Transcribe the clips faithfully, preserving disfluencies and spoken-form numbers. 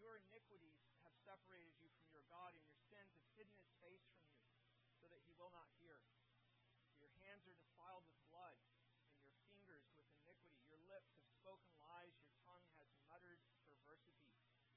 your iniquities have separated you from your God, and your sins have hidden His face from you, so that He will not hear. Your hands are defiled with blood, and your fingers with iniquity. Your lips have spoken lies, your tongue has muttered perversity.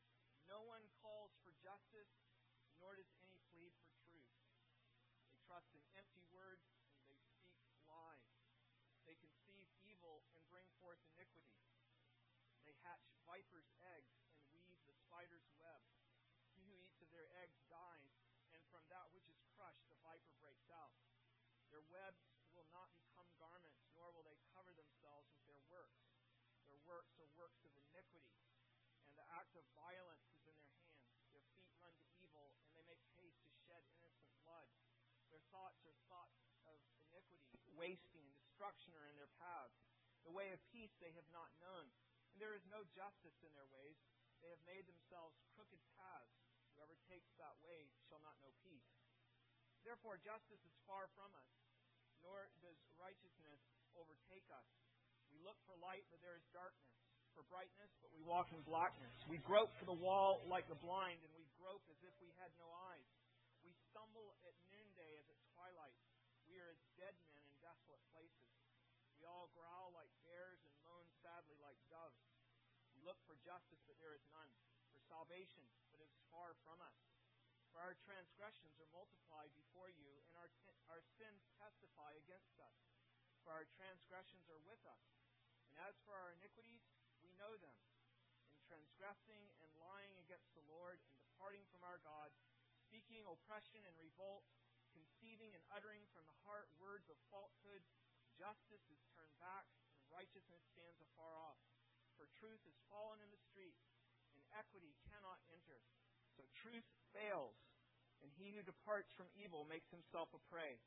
No one calls for justice, nor does any plead for truth. They trust in empty words, and they speak lies. They conceive evil and bring forth iniquity. They hatch viper's eggs and weave the spider's web. He who eats of their eggs dies, and from that which is crushed the viper breaks out. Their webs will not become garments, nor will they cover themselves with their works. Their works are works of iniquity, and the act of violence is in their hands. Their feet run to evil, and they make haste to shed innocent blood. Their thoughts are thoughts of iniquity. Wasting and destruction are in their paths. The way of peace they have not known. And there is no justice in their ways. They have made themselves crooked paths. Whoever takes that way shall not know peace. Therefore justice is far from us, nor does righteousness overtake us. We look for light, but there is darkness. For brightness, but we walk in blackness. We grope for the wall like the blind, and we grope as if we had no eyes. We stumble at noonday as at twilight. We are as dead men in desolate places. We all growl like bears and moan sadly like doves. We look for justice, but there is none. For salvation, but it is far from us. For our transgressions are multiplied before you, and our, t- our sins testify against us. For our transgressions are with us. And as for our iniquities, we know them. In transgressing and lying against the Lord, and departing from our God, speaking oppression and revolt, conceiving and uttering from the heart words of falsehood, justice is turned back, and righteousness stands afar off. For truth is fallen in the street, and equity cannot enter. So truth fails, and he who departs from evil makes himself a prey.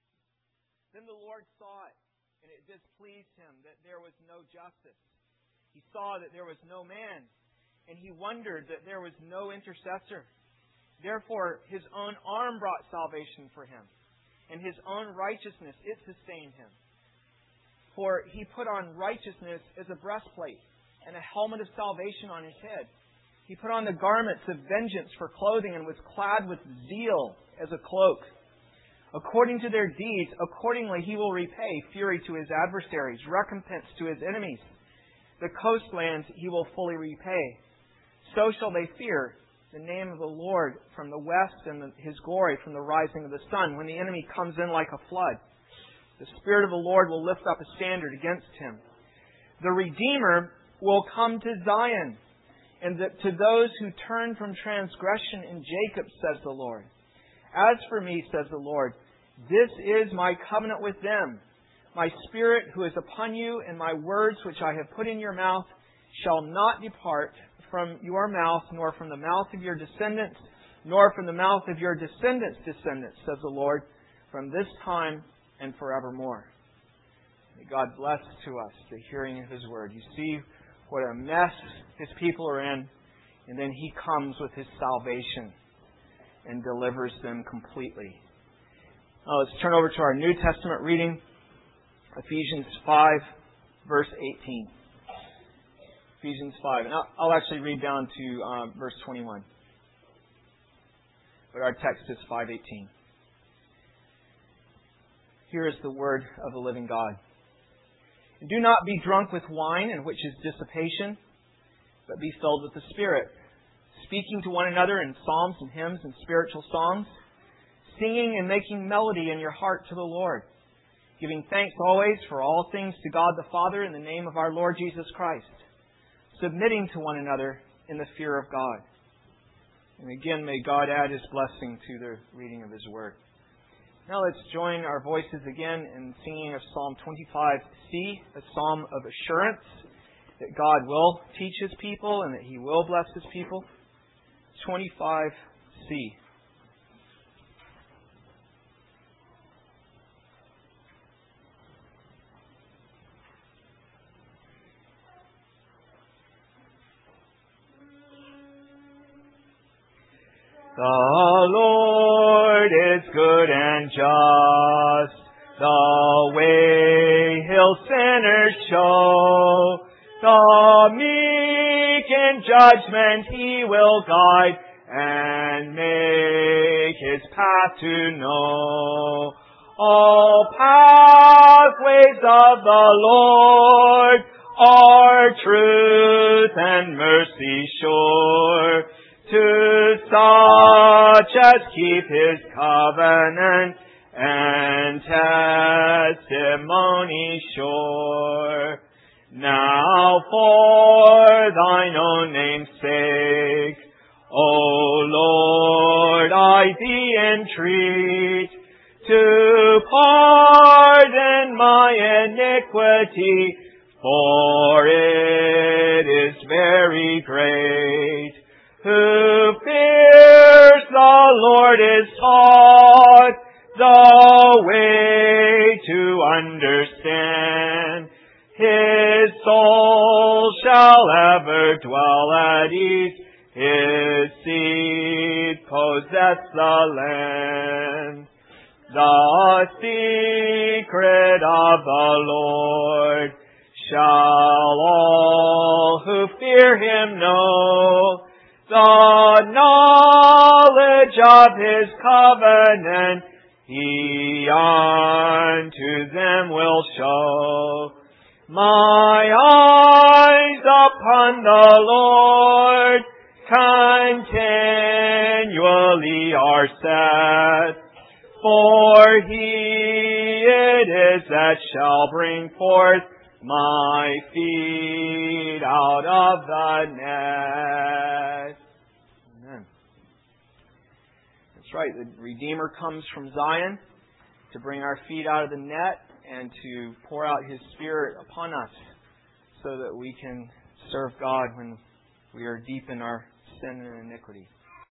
Then the Lord saw it, and it displeased him that there was no justice. He saw that there was no man, and he wondered that there was no intercessor. Therefore his own arm brought salvation for him, and his own righteousness, it sustained him. For he put on righteousness as a breastplate, and a helmet of salvation on his head. He put on the garments of vengeance for clothing, and was clad with zeal as a cloak. According to their deeds, accordingly he will repay fury to his adversaries, recompense to his enemies. The coastlands he will fully repay. So shall they fear the name of the Lord from the west, and his glory from the rising of the sun, when the enemy comes in like a flood. The Spirit of the Lord will lift up a standard against him. The Redeemer will come to Zion, and that to those who turn from transgression in Jacob, says the Lord. As for me, says the Lord, this is my covenant with them. My Spirit who is upon you, and my words which I have put in your mouth, shall not depart from your mouth, nor from the mouth of your descendants, nor from the mouth of your descendants' descendants, says the Lord, from this time and forevermore. May God bless to us the hearing of His word. You see what a mess His people are in, and then He comes with His salvation and delivers them completely. Now let's turn over to our New Testament reading, Ephesians five, verse eighteen. Ephesians five. And I'll, I'll actually read down to um, verse twenty-one. But our text is five eighteen. Here is the word of the living God. And do not be drunk with wine, in which is dissipation, but be filled with the Spirit, speaking to one another in psalms and hymns and spiritual songs, singing and making melody in your heart to the Lord, giving thanks always for all things to God the Father in the name of our Lord Jesus Christ, submitting to one another in the fear of God. And again, may God add His blessing to the reading of His word. Now let's join our voices again in singing of Psalm twenty-five C, a psalm of assurance that God will teach His people and that He will bless His people. twenty-five C. The Lord is good and just, the way He'll sinners show. The meek in judgment He will guide, and make His path to know. All pathways of the Lord are truth and mercy sure, to such as keep His covenant and testimony sure. Now for Thine own name's sake, O Lord, I Thee entreat, to pardon my iniquity, for it is very great. Who fears the Lord is taught the way to understand. His soul shall ever dwell at ease. His seed possess the land. The secret of the Lord shall all who fear Him know. The knowledge of His covenant He unto them will show. My eyes upon the Lord continually are set, for He it is that shall bring forth my feet out of the net. Amen. That's right. The Redeemer comes from Zion to bring our feet out of the net and to pour out His Spirit upon us so that we can serve God when we are deep in our sin and iniquity.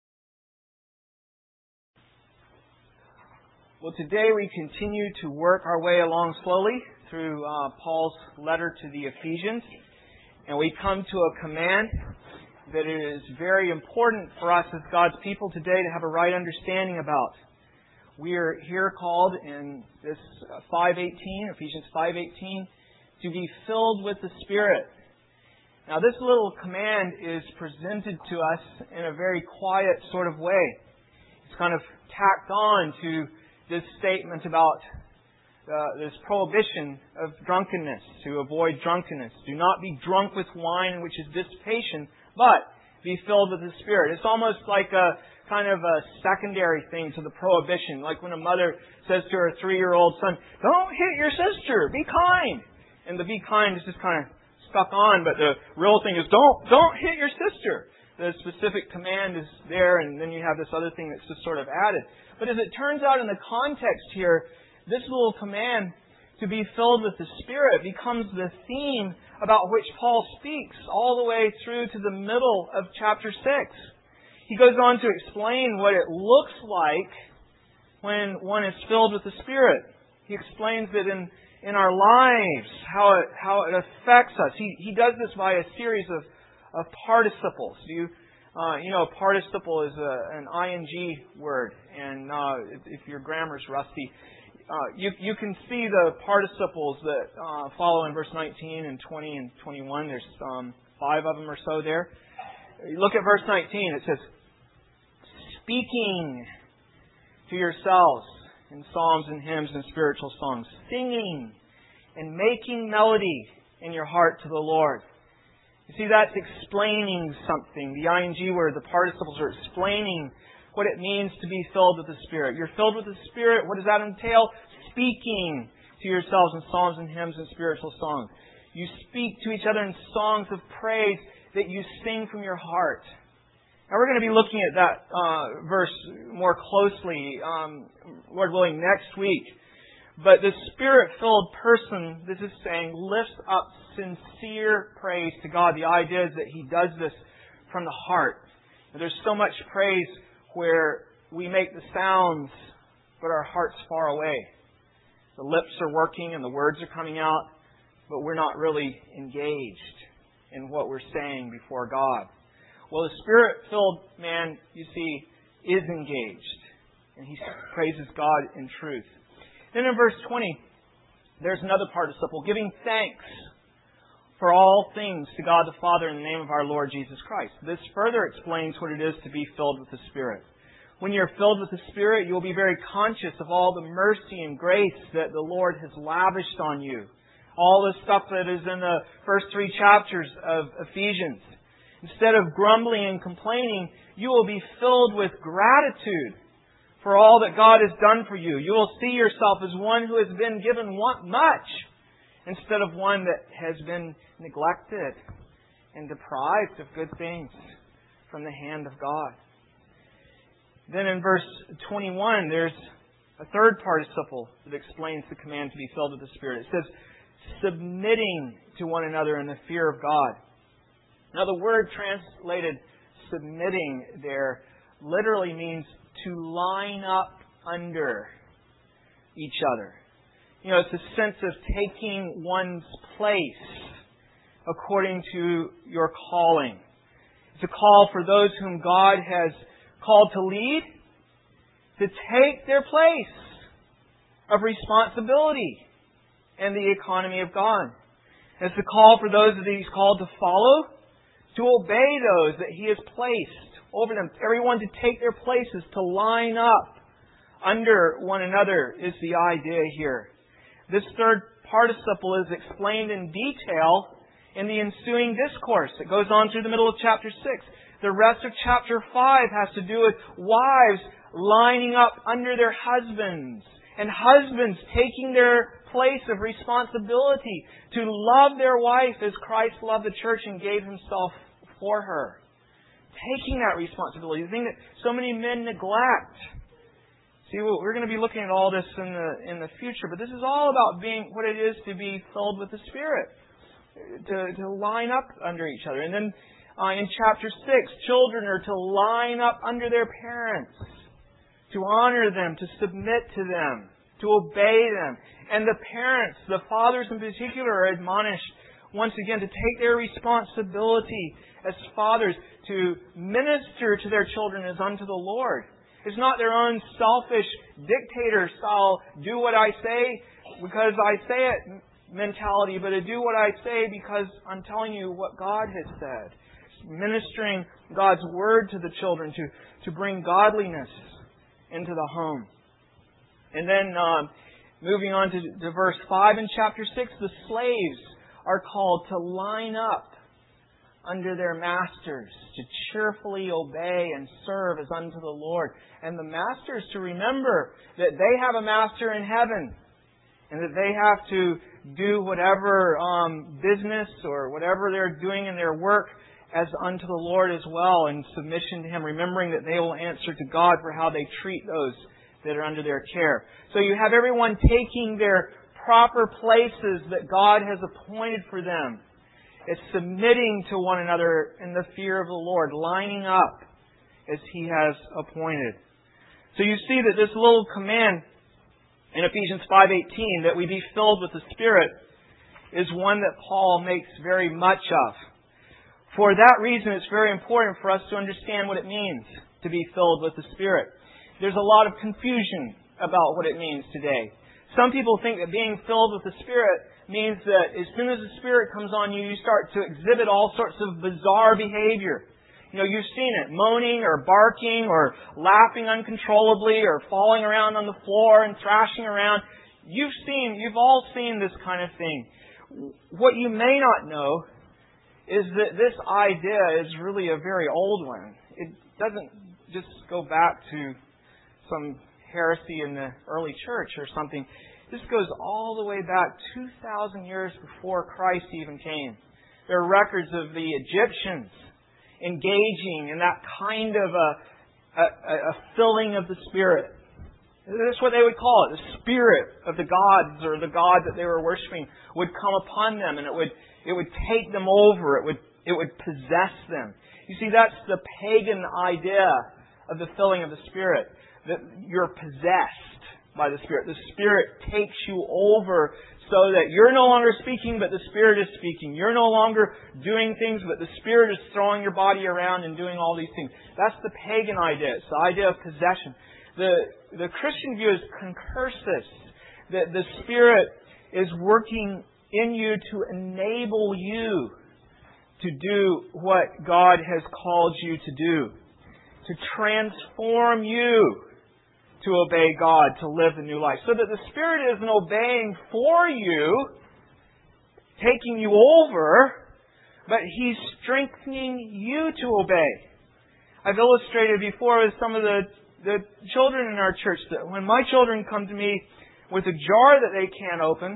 Well, today we continue to work our way along slowly through uh, Paul's letter to the Ephesians, and we come to a command that is very important for us as God's people today to have a right understanding about. We are here called in this five eighteen, Ephesians five eighteen, to be filled with the Spirit. Now, this little command is presented to us in a very quiet sort of way. It's kind of tacked on to this statement about uh, this prohibition of drunkenness, to avoid drunkenness. Do not be drunk with wine, which is dissipation, but be filled with the Spirit. It's almost like a kind of a secondary thing to the prohibition. Like when a mother says to her three-year-old son, "Don't hit your sister, be kind." And the "be kind" is just kind of stuck on, but the real thing is don't don't hit your sister. The specific command is there, and then you have this other thing that's just sort of added. But as it turns out in the context here, this little command to be filled with the Spirit becomes the theme about which Paul speaks all the way through to the middle of chapter six. He goes on to explain what it looks like when one is filled with the Spirit. He explains that in, in our lives, how it, how it affects us. He, he does this by a series of, of participles. Do you, uh, you know, a participle is a, an ing word, and uh, if your grammar's rusty, Uh, you, you can see the participles that uh, follow in verse nineteen and twenty and twenty-one. There's um, five of them or so there. You look at verse nineteen. It says, speaking to yourselves in psalms and hymns and spiritual songs, singing and making melody in your heart to the Lord. You see, that's explaining something. The ing word, the participles are explaining what it means to be filled with the Spirit. You're filled with the Spirit. What does that entail? Speaking to yourselves in psalms and hymns and spiritual songs. You speak to each other in songs of praise that you sing from your heart. Now we're going to be looking at that uh, verse more closely, um, Lord willing, next week. But the Spirit-filled person, this is saying, lifts up sincere praise to God. The idea is that he does this from the heart. There's so much praise where we make the sounds, but our heart's far away. The lips are working and the words are coming out, but we're not really engaged in what we're saying before God. Well, the Spirit-filled man, you see, is engaged, and he praises God in truth. Then in verse twenty, there's another participle, giving thanks for all things to God the Father in the name of our Lord Jesus Christ. This further explains what it is to be filled with the Spirit. When you're filled with the Spirit, you'll be very conscious of all the mercy and grace that the Lord has lavished on you. All the stuff that is in the first three chapters of Ephesians. Instead of grumbling and complaining, you will be filled with gratitude for all that God has done for you. You will see yourself as one who has been given much instead of one that has been neglected and deprived of good things from the hand of God. Then in verse twenty-one, there's a third participle that explains the command to be filled with the Spirit. It says, submitting to one another in the fear of God. Now the word translated submitting there literally means to line up under each other. You know, it's a sense of taking one's place according to your calling. It's a call for those whom God has called to lead to take their place of responsibility in the economy of God. It's a call for those that He's called to follow, to obey those that He has placed over them. Everyone to take their places, to line up under one another is the idea here. This third participle is explained in detail in the ensuing discourse. It goes on through the middle of chapter six. The rest of chapter five has to do with wives lining up under their husbands and husbands taking their place of responsibility to love their wife as Christ loved the church and gave Himself for her. Taking that responsibility, the thing that so many men neglect. See, we're going to be looking at all this in the in the future, but this is all about being what it is to be filled with the Spirit, to, to line up under each other. And then uh, in chapter six, children are to line up under their parents, to honor them, to submit to them, to obey them. And the parents, the fathers in particular, are admonished once again to take their responsibility as fathers to minister to their children as unto the Lord. It's not their own selfish dictator style, do what I say because I say it mentality, but to do what I say because I'm telling you what God has said. It's ministering God's Word to the children to, to bring godliness into the home. And then um, moving on to, to verse five in chapter six, the slaves are called to line up under their masters, to cheerfully obey and serve as unto the Lord. And the masters to remember that they have a master in heaven and that they have to do whatever um, business or whatever they're doing in their work as unto the Lord as well, in submission to Him, remembering that they will answer to God for how they treat those that are under their care. So you have everyone taking their proper places that God has appointed for them. It's submitting to one another in the fear of the Lord, lining up as He has appointed. So you see that this little command in Ephesians five eighteen, that we be filled with the Spirit, is one that Paul makes very much of. For that reason, it's very important for us to understand what it means to be filled with the Spirit. There's a lot of confusion about what it means today. Some people think that being filled with the Spirit means that as soon as the Spirit comes on you, you start to exhibit all sorts of bizarre behavior. You know, you've seen it, moaning or barking or laughing uncontrollably or falling around on the floor and thrashing around. You've seen, you've all seen this kind of thing. What you may not know is that this idea is really a very old one. It doesn't just go back to some heresy in the early church or something. This goes all the way back two thousand years before Christ even came. There are records of the Egyptians engaging in that kind of a, a, a filling of the Spirit. That's what they would call it. The Spirit of the gods or the God that they were worshiping would come upon them, and it would it would take them over. It would it would possess them. You see, that's the pagan idea of the filling of the Spirit. That you're possessed by the Spirit. The Spirit takes you over so that you're no longer speaking, but the Spirit is speaking. You're no longer doing things, but the Spirit is throwing your body around and doing all these things. That's the pagan idea. It's the idea of possession. The, the Christian view is concursus, that the Spirit is working in you to enable you to do what God has called you to do, to transform you to obey God, to live the new life. So that the Spirit isn't obeying for you, taking you over, but He's strengthening you to obey. I've illustrated before with some of the, the children in our church that when my children come to me with a jar that they can't open,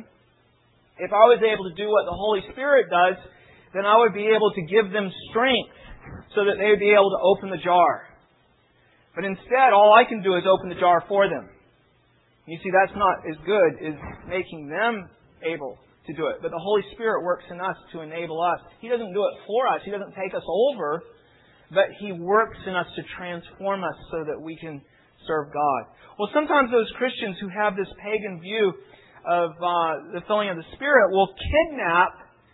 if I was able to do what the Holy Spirit does, then I would be able to give them strength so that they would be able to open the jar. But instead, all I can do is open the jar for them. You see, that's not as good as making them able to do it. But the Holy Spirit works in us to enable us. He doesn't do it for us. He doesn't take us over. But He works in us to transform us so that we can serve God. Well, sometimes those Christians who have this pagan view of uh, the filling of the Spirit will kidnap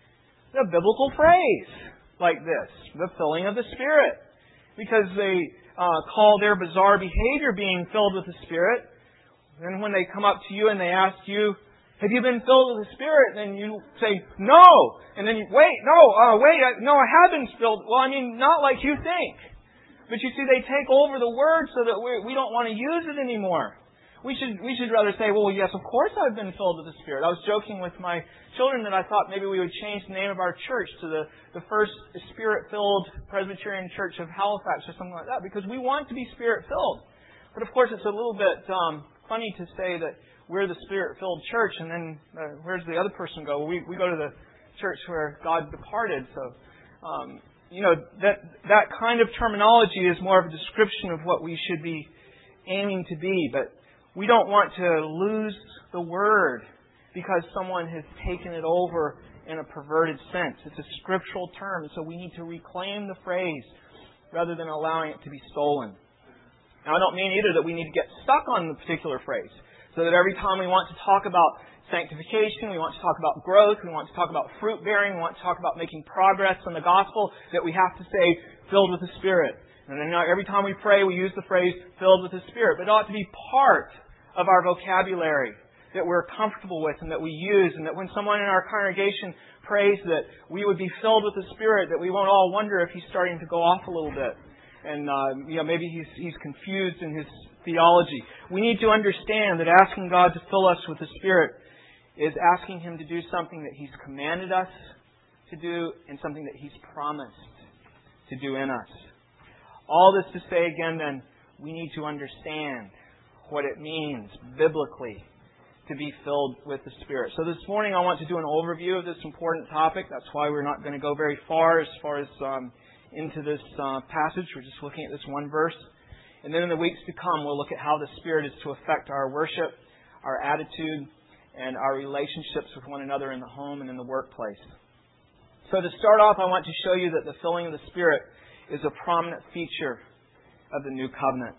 the biblical phrase like this, the filling of the Spirit, because they uh, call their bizarre behavior being filled with the Spirit. And when they come up to you and they ask you, have you been filled with the Spirit? Then you say, no. And then you, wait, no, uh, wait, I, no, I have been filled. Well, I mean, not like you think. But you see, they take over the Word so that we, we don't want to use it anymore. We should we should rather say, well, yes, of course I've been filled with the Spirit. I was joking with my children that I thought maybe we would change the name of our church to the, the First Spirit-Filled Presbyterian Church of Halifax or something like that, because we want to be Spirit-filled. But of course, it's a little bit um, funny to say that we're the Spirit-filled church, and then uh, where's the other person go? Well, we we go to the church where God departed. So, um, you know, that that kind of terminology is more of a description of what we should be aiming to be, but we don't want to lose the Word because someone has taken it over in a perverted sense. It's a scriptural term, so we need to reclaim the phrase rather than allowing it to be stolen. Now, I don't mean either that we need to get stuck on the particular phrase, so that every time we want to talk about sanctification, we want to talk about growth, we want to talk about fruit bearing, we want to talk about making progress in the gospel, that we have to say, filled with the Spirit. And then every time we pray, we use the phrase, filled with the Spirit. But it ought to be part of our vocabulary that we're comfortable with and that we use, and that when someone in our congregation prays that we would be filled with the Spirit, that we won't all wonder if he's starting to go off a little bit. And uh, you know, maybe he's he's confused in his theology. We need to understand that asking God to fill us with the Spirit is asking Him to do something that He's commanded us to do and something that He's promised to do in us. All this to say again then, we need to understand what it means biblically to be filled with the Spirit. So this morning I want to do an overview of this important topic. That's why we're not going to go very far as far as um, into this uh, passage. We're just looking at this one verse. And then in the weeks to come, we'll look at how the Spirit is to affect our worship, our attitude, and our relationships with one another in the home and in the workplace. So to start off, I want to show you that the filling of the Spirit is a prominent feature of the New Covenant.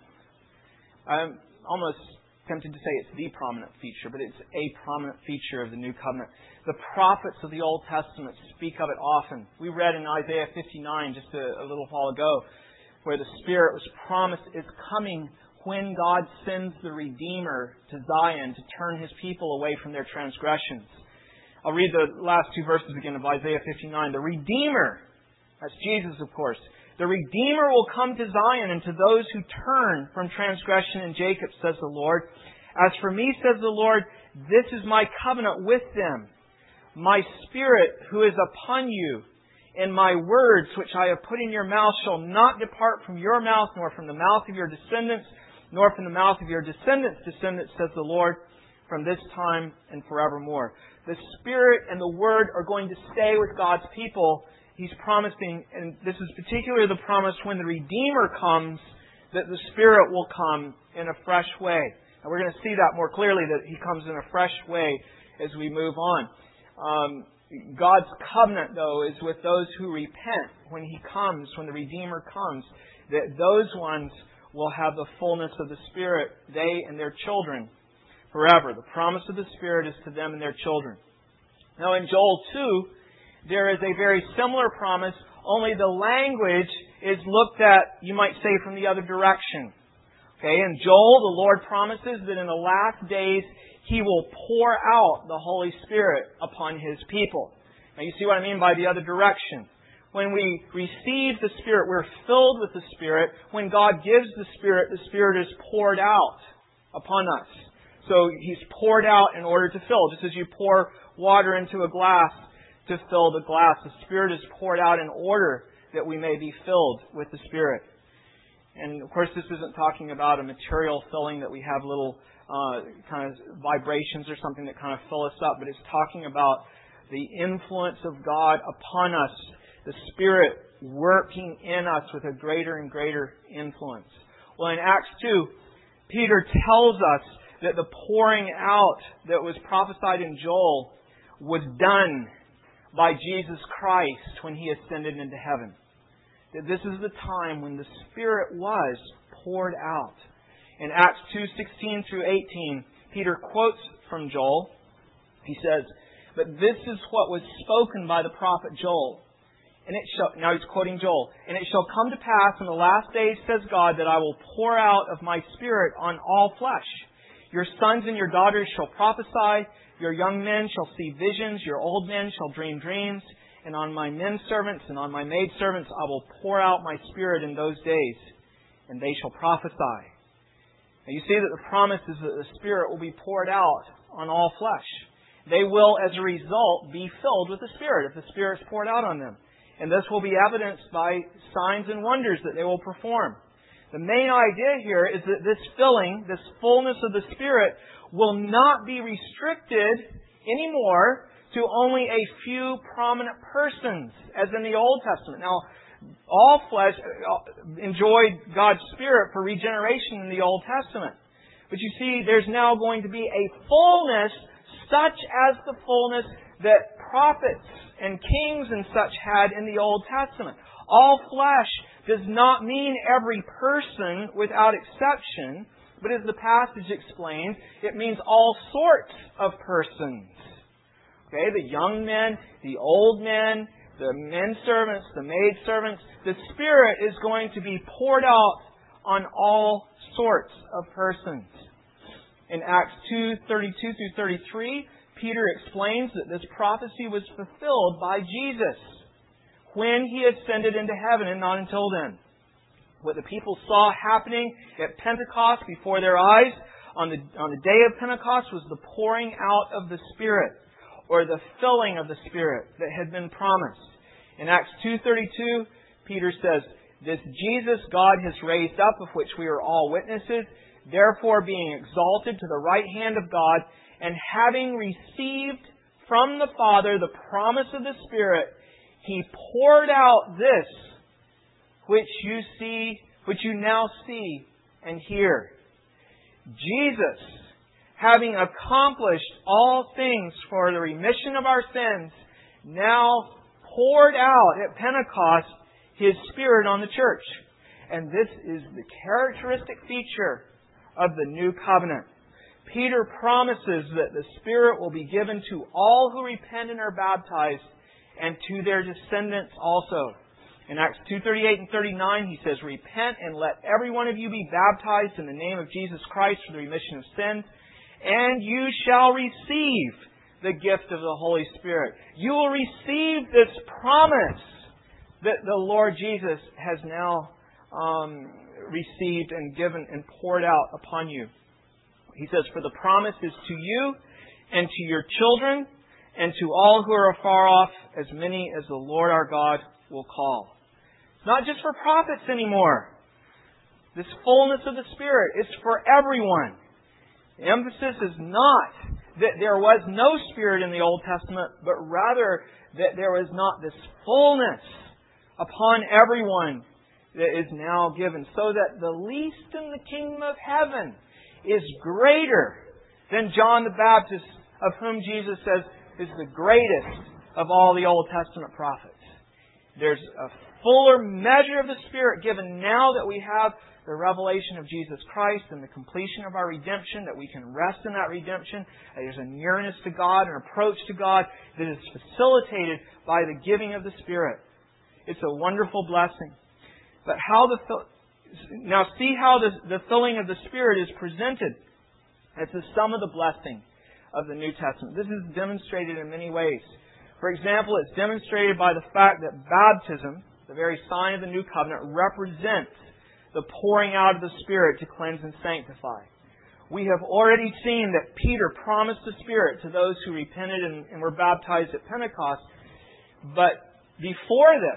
I'm almost tempted to say it's the prominent feature, but it's a prominent feature of the New Covenant. The prophets of the Old Testament speak of it often. We read in Isaiah fifty-nine just a, a little while ago where the Spirit was promised is coming when God sends the Redeemer to Zion to turn His people away from their transgressions. I'll read the last two verses again of Isaiah fifty-nine. The Redeemer, that's Jesus of course, the Redeemer will come to Zion and to those who turn from transgression in Jacob, says the Lord. As for me, says the Lord, this is my covenant with them. My Spirit who is upon you, and my words which I have put in your mouth shall not depart from your mouth, nor from the mouth of your descendants, nor from the mouth of your descendants' descendants, says the Lord, from this time and forevermore. The Spirit and the Word are going to stay with God's people. He's promising, and this is particularly the promise when the Redeemer comes, that the Spirit will come in a fresh way. And we're going to see that more clearly, that He comes in a fresh way as we move on. Um, God's covenant, though, is with those who repent when He comes, when the Redeemer comes, that those ones will have the fullness of the Spirit, they and their children, forever. The promise of the Spirit is to them and their children. Now in Joel two, there is a very similar promise, only the language is looked at, you might say, from the other direction. Okay, in Joel, the Lord promises that in the last days He will pour out the Holy Spirit upon His people. Now you see what I mean by the other direction. When we receive the Spirit, we're filled with the Spirit. When God gives the Spirit, the Spirit is poured out upon us. So He's poured out in order to fill. Just as you pour water into a glass to fill the glass, the Spirit is poured out in order that we may be filled with the Spirit. And of course, this isn't talking about a material filling that we have little uh, kind of vibrations or something that kind of fill us up, but it's talking about the influence of God upon us, the Spirit working in us with a greater and greater influence. Well, in Acts two, Peter tells us that the pouring out that was prophesied in Joel was done by Jesus Christ when He ascended into heaven. That this is the time when the Spirit was poured out. In Acts two sixteen through eighteen, Peter quotes from Joel. He says, "But this is what was spoken by the prophet Joel. And it shall," now he's quoting Joel, "And it shall come to pass in the last days, says God, that I will pour out of my Spirit on all flesh. Your sons and your daughters shall prophesy. Your young men shall see visions. Your old men shall dream dreams. And on my men servants and on my maid servants I will pour out my Spirit in those days, and they shall prophesy." Now you see that the promise is that the Spirit will be poured out on all flesh. They will, as a result, be filled with the Spirit if the Spirit is poured out on them. And this will be evidenced by signs and wonders that they will perform. The main idea here is that this filling, this fullness of the Spirit, will not be restricted anymore to only a few prominent persons, as in the Old Testament. Now, all flesh enjoyed God's Spirit for regeneration in the Old Testament. But you see, there's now going to be a fullness such as the fullness that prophets and kings and such had in the Old Testament. All flesh does not mean every person without exception, but as the passage explains, it means all sorts of persons. Okay, the young men, the old men, the men servants, the maid servants. The Spirit is going to be poured out on all sorts of persons. In Acts two thirty-two through thirty-three, Peter explains that this prophecy was fulfilled by Jesus when He ascended into heaven and not until then. What the people saw happening at Pentecost before their eyes on the, on the day of Pentecost was the pouring out of the Spirit, or the filling of the Spirit that had been promised. In Acts two thirty-two, Peter says, "This Jesus God has raised up, of which we are all witnesses, therefore being exalted to the right hand of God, and having received from the Father the promise of the Spirit, He poured out this which you see, which you now see and hear." Jesus, having accomplished all things for the remission of our sins, now poured out at Pentecost His Spirit on the church. And this is the characteristic feature of the new covenant. Peter promises that the Spirit will be given to all who repent and are baptized, and to their descendants also. In Acts two thirty-eight and thirty-nine, he says, "Repent and let every one of you be baptized in the name of Jesus Christ for the remission of sins, and you shall receive the gift of the Holy Spirit." You will receive this promise that the Lord Jesus has now um, received and given and poured out upon you. He says, "For the promise is to you and to your children and to all who are afar off, as many as the Lord our God will call." It's not just for prophets anymore. This fullness of the Spirit is for everyone. The emphasis is not that there was no Spirit in the Old Testament, but rather that there was not this fullness upon everyone that is now given, so that the least in the kingdom of heaven is greater than John the Baptist, of whom Jesus says is the greatest of all the Old Testament prophets. There's a fuller measure of the Spirit given now that we have the revelation of Jesus Christ and the completion of our redemption, that we can rest in that redemption. There's a nearness to God, an approach to God that is facilitated by the giving of the Spirit. It's a wonderful blessing. But how the Now see how the, the filling of the Spirit is presented. It's the sum of the blessing of the New Testament. This is demonstrated in many ways. For example, it's demonstrated by the fact that baptism, the very sign of the New Covenant, represents the pouring out of the Spirit to cleanse and sanctify. We have already seen that Peter promised the Spirit to those who repented and, and were baptized at Pentecost. But before this,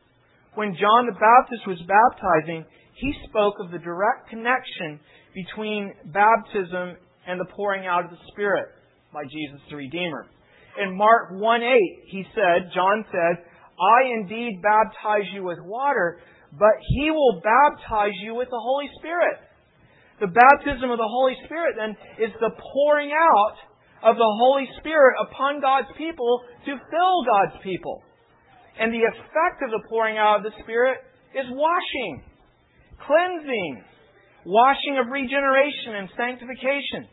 when John the Baptist was baptizing, he spoke of the direct connection between baptism and the pouring out of the Spirit by Jesus the Redeemer. In Mark one eight, he said, John said, I indeed baptize you with water, but He will baptize you with the Holy Spirit. The baptism of the Holy Spirit, then, is the pouring out of the Holy Spirit upon God's people to fill God's people. And the effect of the pouring out of the Spirit is washing, cleansing, washing of regeneration and sanctification.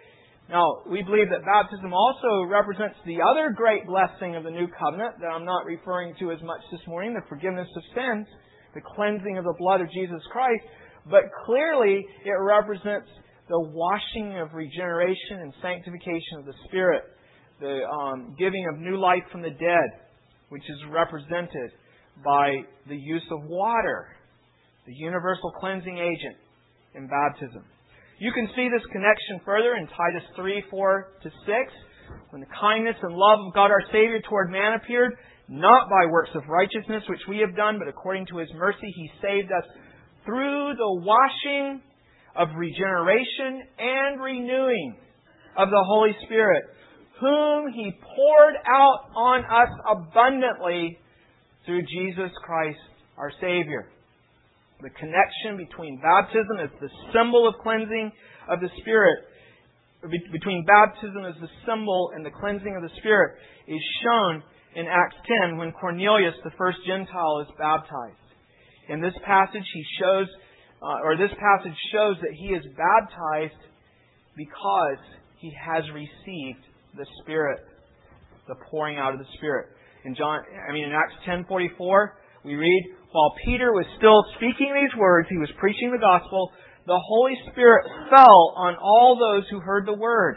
Now, we believe that baptism also represents the other great blessing of the New Covenant that I'm not referring to as much this morning, the forgiveness of sins, the cleansing of the blood of Jesus Christ. But clearly, it represents the washing of regeneration and sanctification of the Spirit, the um, giving of new life from the dead, which is represented by the use of water, the universal cleansing agent in baptism. You can see this connection further in Titus three, four to six, when the kindness and love of God our Savior toward man appeared, not by works of righteousness which we have done, but according to His mercy He saved us through the washing of regeneration and renewing of the Holy Spirit, whom He poured out on us abundantly through Jesus Christ our Savior. The connection between baptism as the symbol of cleansing of the Spirit, between baptism as the symbol and the cleansing of the Spirit, is shown in Acts ten when Cornelius, the first Gentile, is baptized. In this passage, he shows, uh, or this passage shows that he is baptized because he has received the Spirit, the pouring out of the Spirit. In John, I mean, in Acts ten forty-four, we read, while Peter was still speaking these words, he was preaching the gospel, the Holy Spirit fell on all those who heard the word.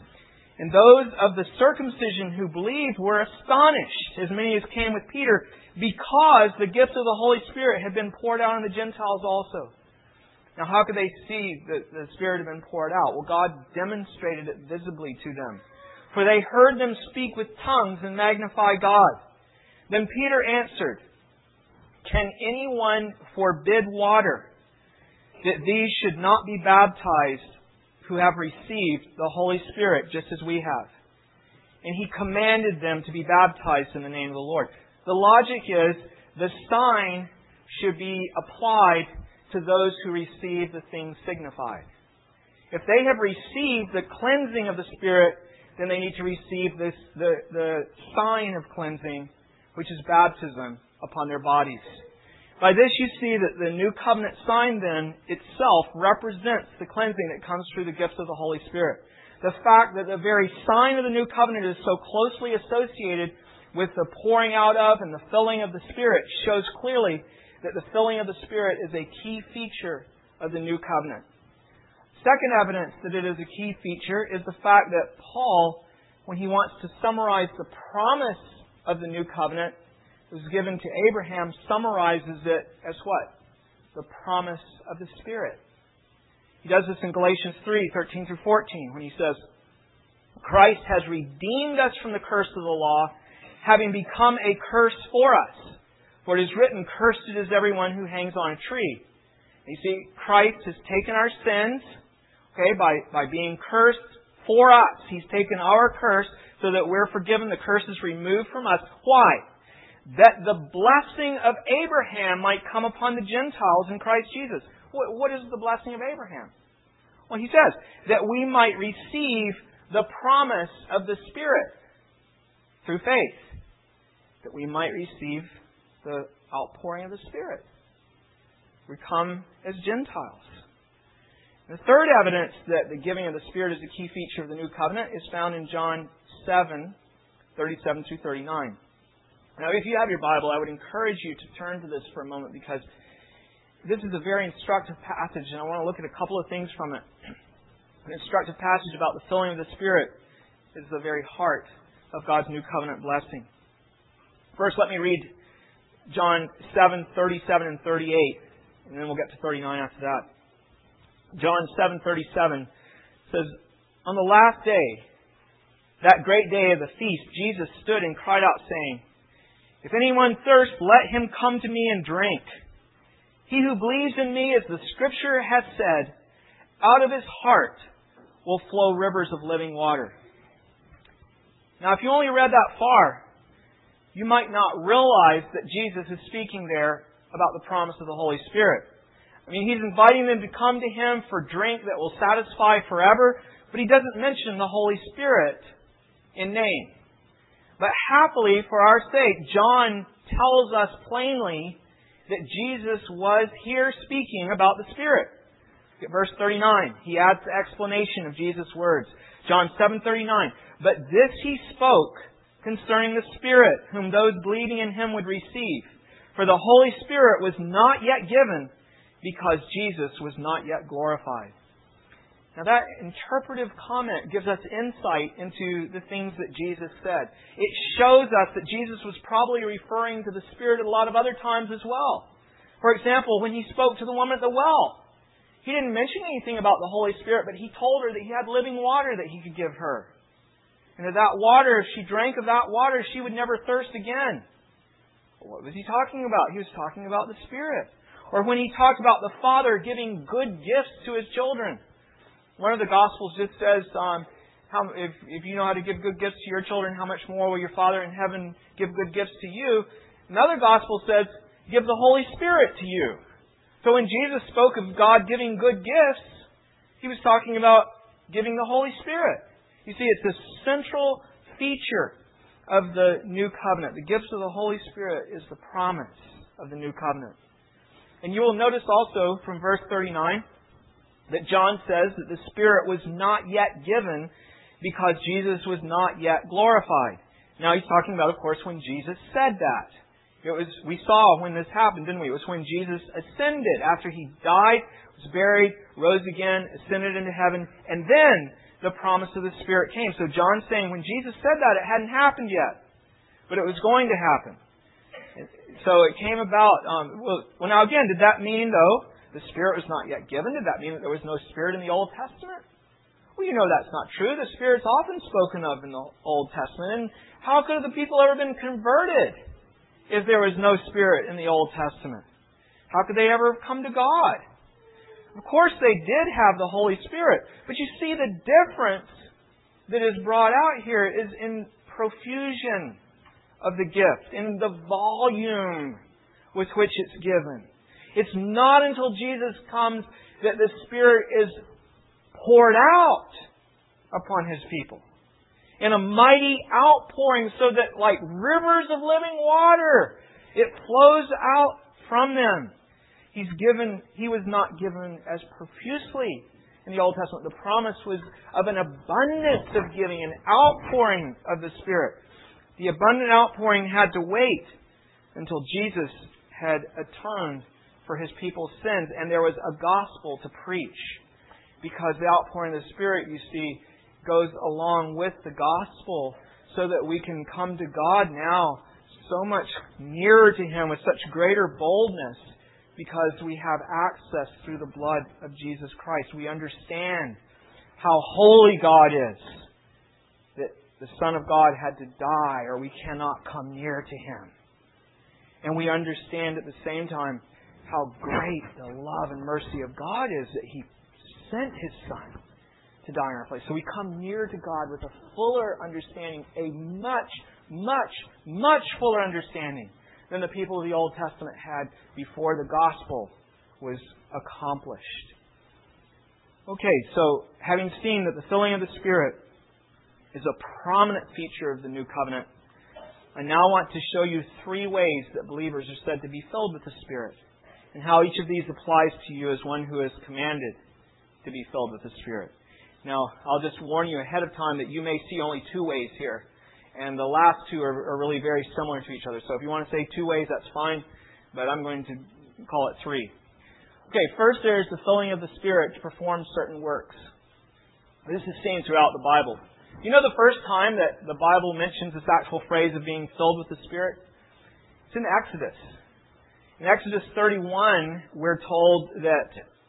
And those of the circumcision who believed were astonished, as many as came with Peter, because the gift of the Holy Spirit had been poured out on the Gentiles also. Now, how could they see that the Spirit had been poured out? Well, God demonstrated it visibly to them. For they heard them speak with tongues and magnify God. Then Peter answered, can anyone forbid water that these should not be baptized who have received the Holy Spirit just as we have? And he commanded them to be baptized in the name of the Lord. The logic is the sign should be applied to those who receive the things signified. If they have received the cleansing of the Spirit, then they need to receive this, the, the sign of cleansing, which is baptism, upon their bodies. By this you see that the New Covenant sign then itself represents the cleansing that comes through the gifts of the Holy Spirit. The fact that the very sign of the New Covenant is so closely associated with the pouring out of and the filling of the Spirit shows clearly that the filling of the Spirit is a key feature of the New Covenant. Second evidence that it is a key feature is the fact that Paul, when he wants to summarize the promise of the New Covenant that was given to Abraham, summarizes it as what? The promise of the Spirit. He does this in Galatians three, thirteen through fourteen, when he says, Christ has redeemed us from the curse of the law, having become a curse for us. For it is written, cursed is everyone who hangs on a tree. And you see, Christ has taken our sins, okay, by, by being cursed for us. He's taken our curse so that we're forgiven. The curse is removed from us. Why? That the blessing of Abraham might come upon the Gentiles in Christ Jesus. What, what is the blessing of Abraham? Well, he says that we might receive the promise of the Spirit through faith. That we might receive the outpouring of the Spirit. We come as Gentiles. The third evidence that the giving of the Spirit is a key feature of the New Covenant is found in John seven, thirty-seven through thirty-nine. Now, if you have your Bible, I would encourage you to turn to this for a moment because this is a very instructive passage, and I want to look at a couple of things from it. An instructive passage about the filling of the Spirit is the very heart of God's new covenant blessing. First, let me read John seven, thirty-seven and thirty-eight, and then we'll get to thirty-nine after that. John seven, thirty-seven says, "On the last day, that great day of the feast, Jesus stood and cried out, saying, 'If anyone thirst, let him come to me and drink. He who believes in me, as the Scripture has said, out of his heart will flow rivers of living water.'" Now, if you only read that far, you might not realize that Jesus is speaking there about the promise of the Holy Spirit. I mean, He's inviting them to come to Him for drink that will satisfy forever, but He doesn't mention the Holy Spirit in name. But happily, for our sake, John tells us plainly that Jesus was here speaking about the Spirit. Look at verse thirty-nine. He adds the explanation of Jesus' words. John seven thirty-nine. "But this He spoke concerning the Spirit, whom those believing in Him would receive. For the Holy Spirit was not yet given, because Jesus was not yet glorified." Now that interpretive comment gives us insight into the things that Jesus said. It shows us that Jesus was probably referring to the Spirit at a lot of other times as well. For example, when He spoke to the woman at the well, He didn't mention anything about the Holy Spirit, but He told her that He had living water that He could give her. And that that water, if she drank of that water, she would never thirst again. What was He talking about? He was talking about the Spirit. Or when He talked about the Father giving good gifts to His children. One of the Gospels just says, um, how, if, if you know how to give good gifts to your children, how much more will your Father in heaven give good gifts to you? Another Gospel says, give the Holy Spirit to you. So when Jesus spoke of God giving good gifts, He was talking about giving the Holy Spirit. You see, it's a central feature of the New Covenant. The gifts of the Holy Spirit is the promise of the New Covenant. And you will notice also from verse thirty-nine that John says that the Spirit was not yet given because Jesus was not yet glorified. Now he's talking about, of course, when Jesus said that. It was, we saw when this happened, didn't we? It was when Jesus ascended. After He died, was buried, rose again, ascended into heaven, and then the promise of the Spirit came. So John's saying when Jesus said that, it hadn't happened yet. But it was going to happen. So it came about... Um, well, well, now again, did that mean, though, the Spirit was not yet given? Did that mean that there was no Spirit in the Old Testament? Well, you know that's not true. The Spirit's often spoken of in the Old Testament. And how could the people ever been converted if there was no Spirit in the Old Testament? How could they ever have come to God? Of course they did have the Holy Spirit. But you see, the difference that is brought out here is in profusion of the gift, in the volume with which it's given. It's not until Jesus comes that the Spirit is poured out upon His people in a mighty outpouring, so that like rivers of living water, it flows out from them. He's given, He was not given as profusely in the Old Testament. The promise was of an abundance of giving, an outpouring of the Spirit. The abundant outpouring had to wait until Jesus had atoned for His people's sins, and there was a gospel to preach. Because the outpouring of the Spirit, you see, goes along with the gospel, so that we can come to God now so much nearer to Him with such greater boldness, because we have access through the blood of Jesus Christ. We understand how holy God is, that the Son of God had to die or we cannot come near to Him. And we understand at the same time how great the love and mercy of God is, that He sent His Son to die in our place. So we come near to God with a fuller understanding, a much, much, much fuller understanding than the people of the Old Testament had before the gospel was accomplished. Okay, so having seen that the filling of the Spirit is a prominent feature of the New Covenant, I now want to show you three ways that believers are said to be filled with the Spirit, and how each of these applies to you as one who is commanded to be filled with the Spirit. Now, I'll just warn you ahead of time that you may see only two ways here. And the last two are, are really very similar to each other. So if you want to say two ways, that's fine. But I'm going to call it three. Okay, first there's the filling of the Spirit to perform certain works. This is seen throughout the Bible. You know the first time that the Bible mentions this actual phrase of being filled with the Spirit? It's in Exodus. In Exodus thirty-one, we're told that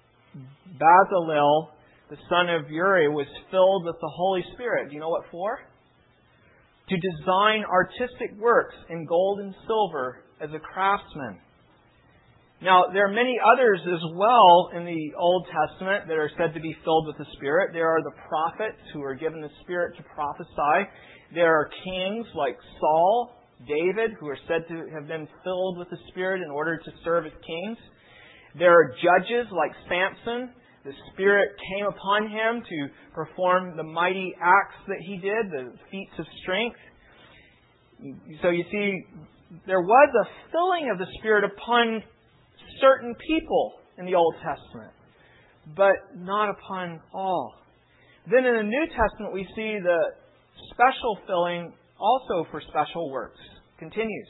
Bezalel, the son of Uri, was filled with the Holy Spirit. Do you know what for? To design artistic works in gold and silver as a craftsman. Now, there are many others as well in the Old Testament that are said to be filled with the Spirit. There are the prophets who are given the Spirit to prophesy. There are kings like Saul, David, who are said to have been filled with the Spirit in order to serve as kings. There are judges like Samson. The Spirit came upon him to perform the mighty acts that he did, the feats of strength. So you see, there was a filling of the Spirit upon certain people in the Old Testament, but not upon all. Then in the New Testament we see the special filling also for special works. Continues.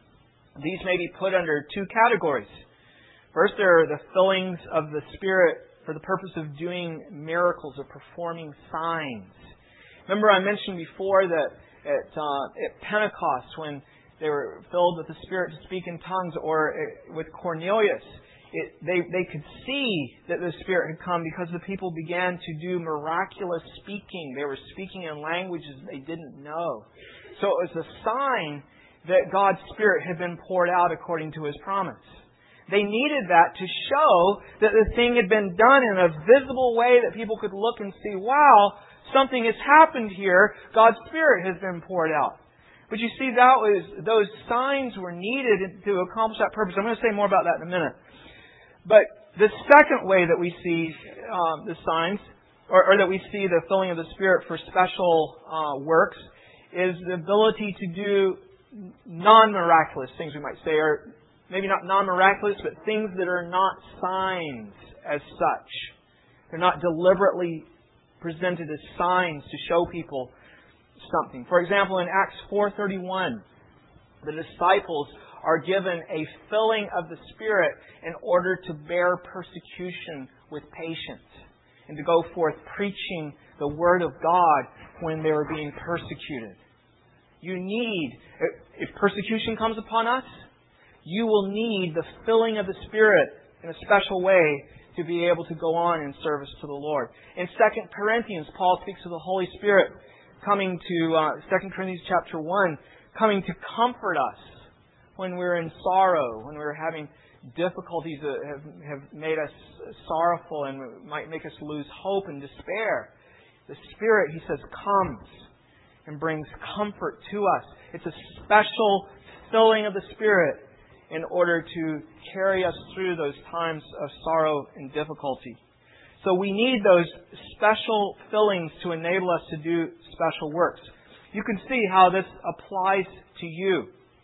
These may be put under two categories. First, there are the fillings of the Spirit for the purpose of doing miracles or performing signs. Remember I mentioned before that at, uh, at Pentecost when they were filled with the Spirit to speak in tongues, or with Cornelius, it, they, they could see that the Spirit had come because the people began to do miraculous speaking. They were speaking in languages they didn't know. So it was a sign that God's Spirit had been poured out according to His promise. They needed that to show that the thing had been done in a visible way that people could look and see, wow, something has happened here. God's Spirit has been poured out. But you see, that was those signs were needed to accomplish that purpose. I'm going to say more about that in a minute. But the second way that we see um, the signs, or, or that we see the filling of the Spirit for special uh, works, is the ability to do non-miraculous things, we might say, or maybe not non-miraculous, but things that are not signs as such. They're not deliberately presented as signs to show people something. For example, in Acts four thirty-one, the disciples are given a filling of the Spirit in order to bear persecution with patience and to go forth preaching the Word of God when they were being persecuted. You need, if persecution comes upon us, you will need the filling of the Spirit in a special way to be able to go on in service to the Lord. In Second Corinthians, Paul speaks of the Holy Spirit coming to, uh, Second Corinthians chapter one, coming to comfort us when we're in sorrow, when we're having difficulties that have, have made us sorrowful and might make us lose hope and despair. The Spirit, he says, comes and brings comfort to us. It's a special filling of the Spirit in order to carry us through those times of sorrow and difficulty. So we need those special fillings to enable us to do special works. You can see how this applies to you.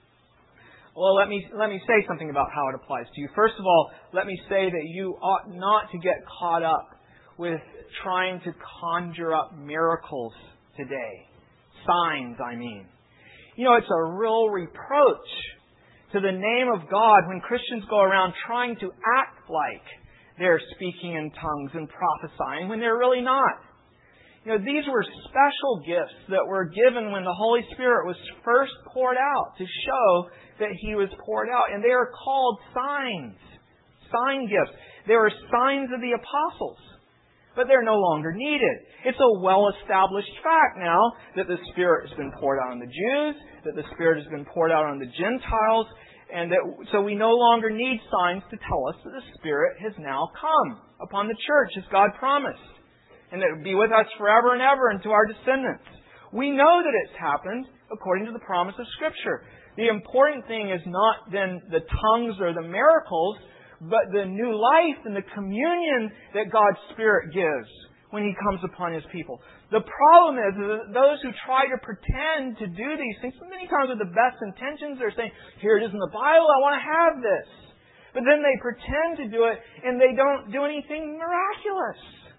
Well, let me let me say something about how it applies to you. First of all, let me say that you ought not to get caught up with trying to conjure up miracles today. Signs, I mean. You know, it's a real reproach to the name of God when Christians go around trying to act like they're speaking in tongues and prophesying when they're really not. You know, these were special gifts that were given when the Holy Spirit was first poured out to show that He was poured out. And they are called signs. Sign gifts. They were signs of the apostles. But they're no longer needed. It's a well-established fact now that the Spirit has been poured out on the Jews, that the Spirit has been poured out on the Gentiles, and that so we no longer need signs to tell us that the Spirit has now come upon the church as God promised. And that it will be with us forever and ever and to our descendants. We know that it's happened according to the promise of Scripture. The important thing is not then the tongues or the miracles, but the new life and the communion that God's Spirit gives when He comes upon His people. The problem is that those who try to pretend to do these things, many times with the best intentions, they're saying, here it is in the Bible, I want to have this. But then they pretend to do it and they don't do anything miraculous.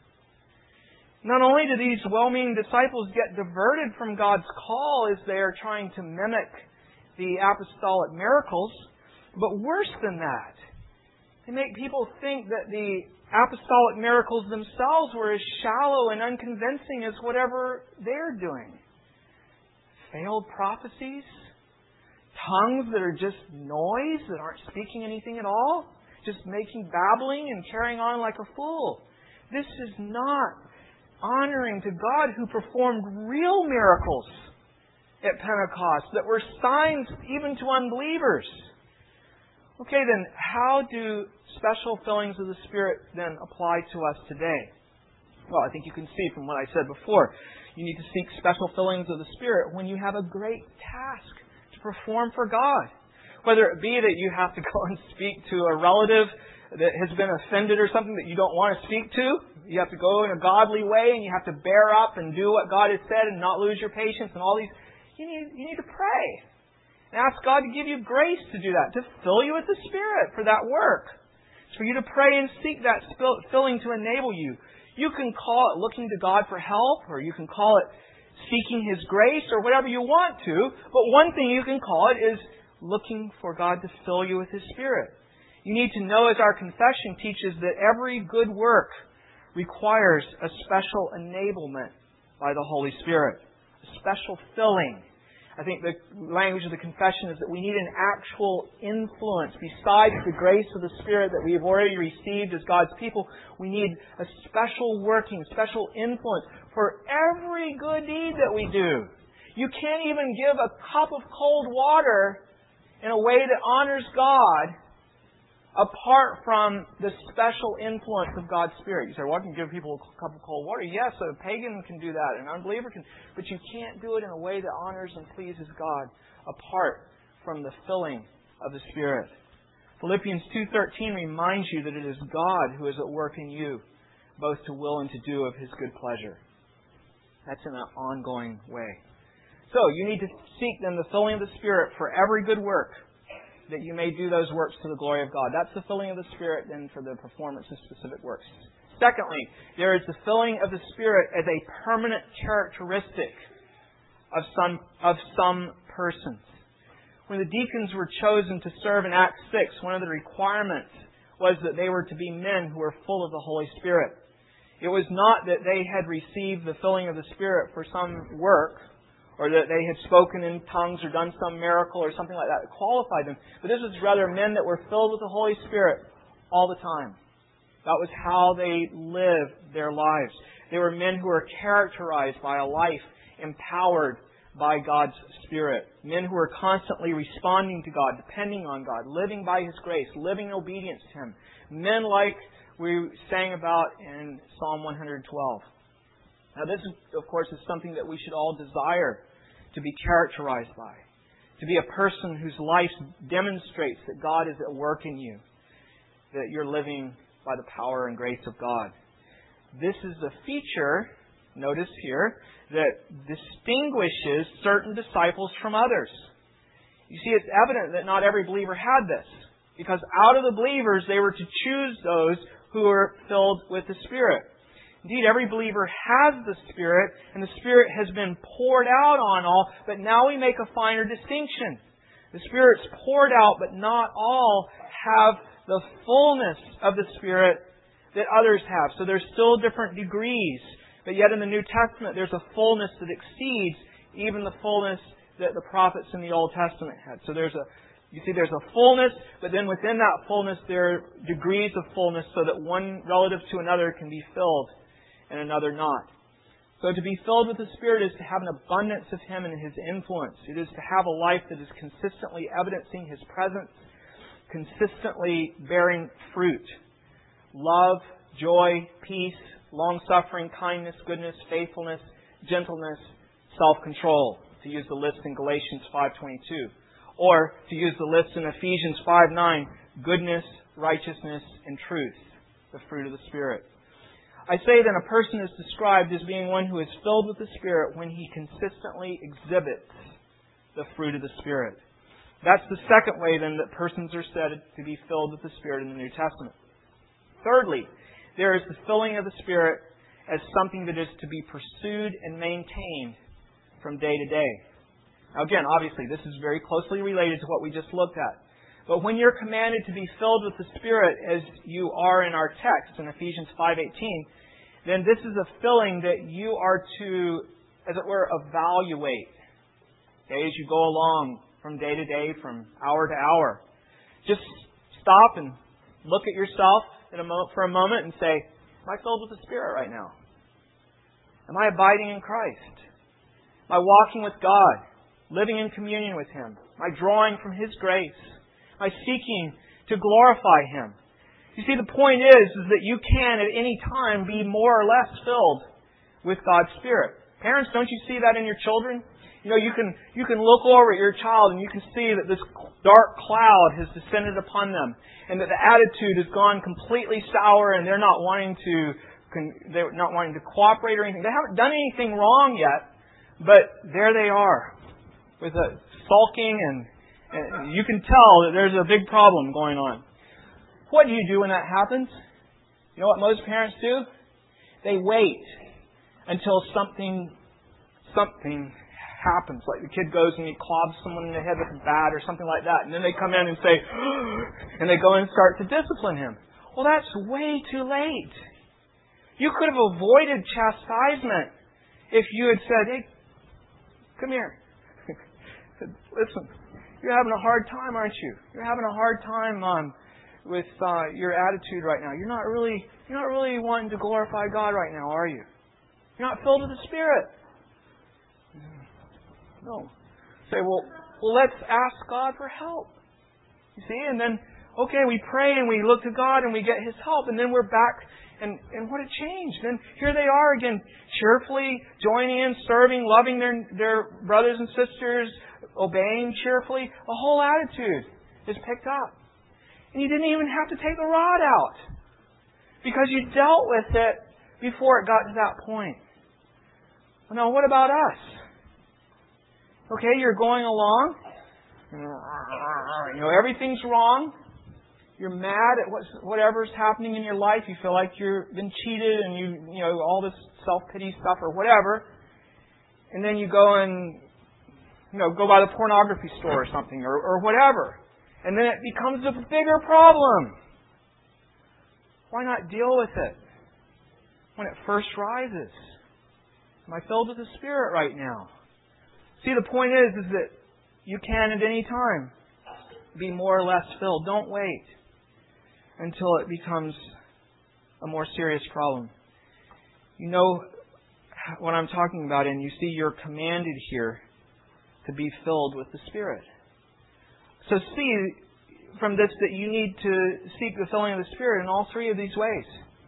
Not only do these well-meaning disciples get diverted from God's call as they are trying to mimic the apostolic miracles, but worse than that, They make people think that the apostolic miracles themselves were as shallow and unconvincing as whatever they're doing. Failed prophecies, tongues that are just noise, that aren't speaking anything at all, just making babbling and carrying on like a fool. This is not honoring to God, who performed real miracles at Pentecost that were signs even to unbelievers. Okay, then how do special fillings of the Spirit then apply to us today? Well, I think you can see from what I said before. You need to seek special fillings of the Spirit when you have a great task to perform for God. Whether it be that you have to go and speak to a relative that has been offended or something that you don't want to speak to. You have to go in a godly way and you have to bear up and do what God has said and not lose your patience and all these. You need, you need to pray. And ask God to give you grace to do that, to fill you with the Spirit for that work. It's for you to pray and seek that filling to enable you. You can call it looking to God for help, or you can call it seeking His grace, or whatever you want to. But one thing you can call it is looking for God to fill you with His Spirit. You need to know, as our confession teaches, that every good work requires a special enablement by the Holy Spirit, a special filling. I think the language of the confession is that we need an actual influence. Besides the grace of the Spirit that we have already received as God's people, we need a special working, special influence for every good deed that we do. You can't even give a cup of cold water in a way that honors God apart from the special influence of God's Spirit. You say, well, I can give people a cup of cold water. Yes, a pagan can do that, an unbeliever can. But you can't do it in a way that honors and pleases God apart from the filling of the Spirit. Philippians two thirteen reminds you that it is God who is at work in you, both to will and to do of His good pleasure. That's in an ongoing way. So, you need to seek then the filling of the Spirit for every good work, that you may do those works to the glory of God. That's the filling of the Spirit then for the performance of specific works. Secondly, there is the filling of the Spirit as a permanent characteristic of some, of some persons. When the deacons were chosen to serve in Acts six, one of the requirements was that they were to be men who were full of the Holy Spirit. It was not that they had received the filling of the Spirit for some work, or that they had spoken in tongues or done some miracle or something like that that qualified them. But this was rather men that were filled with the Holy Spirit all the time. That was how they lived their lives. They were men who were characterized by a life empowered by God's Spirit. Men who were constantly responding to God, depending on God, living by His grace, living in obedience to Him. Men like we sang about in Psalm one twelve. Now this, of course, is something that we should all desire to be characterized by. To be a person whose life demonstrates that God is at work in you. That you're living by the power and grace of God. This is a feature, notice here, that distinguishes certain disciples from others. You see, it's evident that not every believer had this. Because out of the believers, they were to choose those who were filled with the Spirit. Indeed, every believer has the Spirit, and the Spirit has been poured out on all, but now we make a finer distinction. The Spirit's poured out, but not all have the fullness of the Spirit that others have. So there's still different degrees, but yet in the New Testament there's a fullness that exceeds even the fullness that the prophets in the Old Testament had. So there's a You see, there's a fullness, but then within that fullness there are degrees of fullness so that one relative to another can be filled and another not. So to be filled with the Spirit is to have an abundance of Him and His influence. It is to have a life that is consistently evidencing His presence, consistently bearing fruit. Love, joy, peace, long-suffering, kindness, goodness, faithfulness, gentleness, self-control, to use the list in Galatians five twenty-two. Or, to use the list in Ephesians five nine, goodness, righteousness, and truth, the fruit of the Spirit. I say that a person is described as being one who is filled with the Spirit when he consistently exhibits the fruit of the Spirit. That's the second way, then, that persons are said to be filled with the Spirit in the New Testament. Thirdly, there is the filling of the Spirit as something that is to be pursued and maintained from day to day. Now again, obviously, this is very closely related to what we just looked at. But when you're commanded to be filled with the Spirit, as you are in our text in Ephesians five eighteen, then this is a filling that you are to, as it were, evaluate. Okay, as you go along from day to day, from hour to hour. Just stop and look at yourself in a mo- for a moment and say, am I filled with the Spirit right now? Am I abiding in Christ? Am I walking with God? Living in communion with Him? Am I drawing from His grace? Am I seeking to glorify Him? You see, the point is, is that you can at any time be more or less filled with God's Spirit. Parents, don't you see that in your children? You know, you can you can look over at your child and you can see that this dark cloud has descended upon them, and that the attitude has gone completely sour, and they're not wanting to they're not wanting to cooperate or anything. They haven't done anything wrong yet, but there they are with a sulking, and, and you can tell that there's a big problem going on. What do you do when that happens? You know what most parents do? They wait until something something happens. Like the kid goes and he clobs someone in the head with a bat or something like that. And then they come in and say, and they go and start to discipline him. Well, that's way too late. You could have avoided chastisement if you had said, hey, come here. Listen, you're having a hard time, aren't you? You're having a hard time um, with uh, your attitude right now. You're not really, you're not really wanting to glorify God right now, are you? You're not filled with the Spirit. No. Say, well, well, let's ask God for help. You see, and then, okay, we pray and we look to God and we get His help, and then we're back, and, and what a change. Then here they are again, cheerfully joining in, serving, loving their, their brothers and sisters, obeying cheerfully. The whole attitude is picked up. And you didn't even have to take the rod out, because you dealt with it before it got to that point. Well, now, what about us? Okay, you're going along. You know, everything's wrong. You're mad at what's, whatever's happening in your life. You feel like you've been cheated and you, you know, all this self-pity stuff or whatever. And then you go and, you know, go by the pornography store or something or, or whatever. And then it becomes a bigger problem. Why not deal with it when it first rises? Am I filled with the Spirit right now? See, the point is, is that you can at any time be more or less filled. Don't wait until it becomes a more serious problem. You know what I'm talking about, and you see you're commanded here to be filled with the Spirit. So see from this that you need to seek the filling of the Spirit in all three of these ways.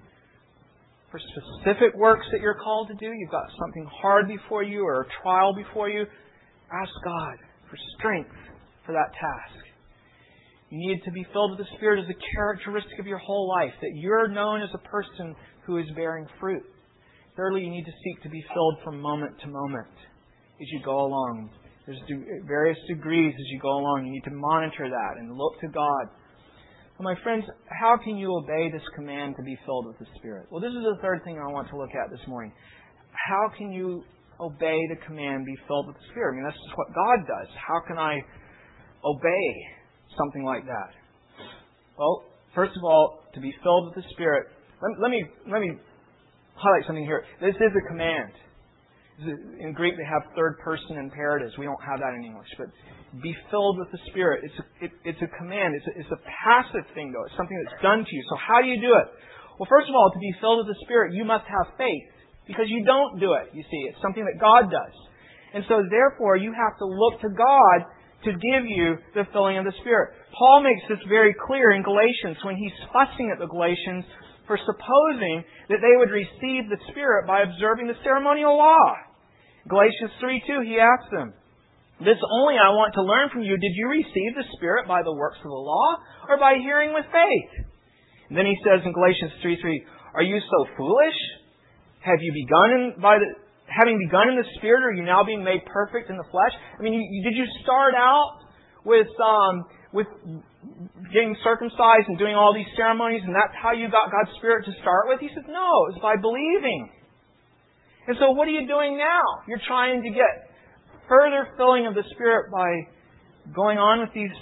For specific works that you're called to do, you've got something hard before you or a trial before you, ask God for strength for that task. You need to be filled with the Spirit as a characteristic of your whole life, that you're known as a person who is bearing fruit. Thirdly, you need to seek to be filled from moment to moment as you go along. There's various degrees as you go along. You need to monitor that and look to God. Well, my friends, how can you obey this command to be filled with the Spirit? Well, this is the third thing I want to look at this morning. How can you obey the command, be filled with the Spirit? I mean, that's just what God does. How can I obey something like that? Well, first of all, to be filled with the Spirit, let, let me let me highlight something here. This is a command. In Greek, they have third-person imperatives. We don't have that in English. But be filled with the Spirit. It's a, it, it's a command. It's a, it's a passive thing, though. It's something that's done to you. So how do you do it? Well, first of all, to be filled with the Spirit, you must have faith. Because you don't do it, you see. It's something that God does. And so, therefore, you have to look to God to give you the filling of the Spirit. Paul makes this very clear in Galatians when he's fussing at the Galatians for supposing that they would receive the Spirit by observing the ceremonial law. Galatians three two, he asks them, "This only I want to learn from you. Did you receive the Spirit by the works of the law or by hearing with faith?" And then he says in Galatians three three, "Are you so foolish? Have you begun in, by the having begun in the Spirit, are you now being made perfect in the flesh?" I mean, you, did you start out with um, with getting circumcised and doing all these ceremonies, and that's how you got God's Spirit to start with? He says, no, it was by believing. And so what are you doing now? You're trying to get further filling of the Spirit by going on with these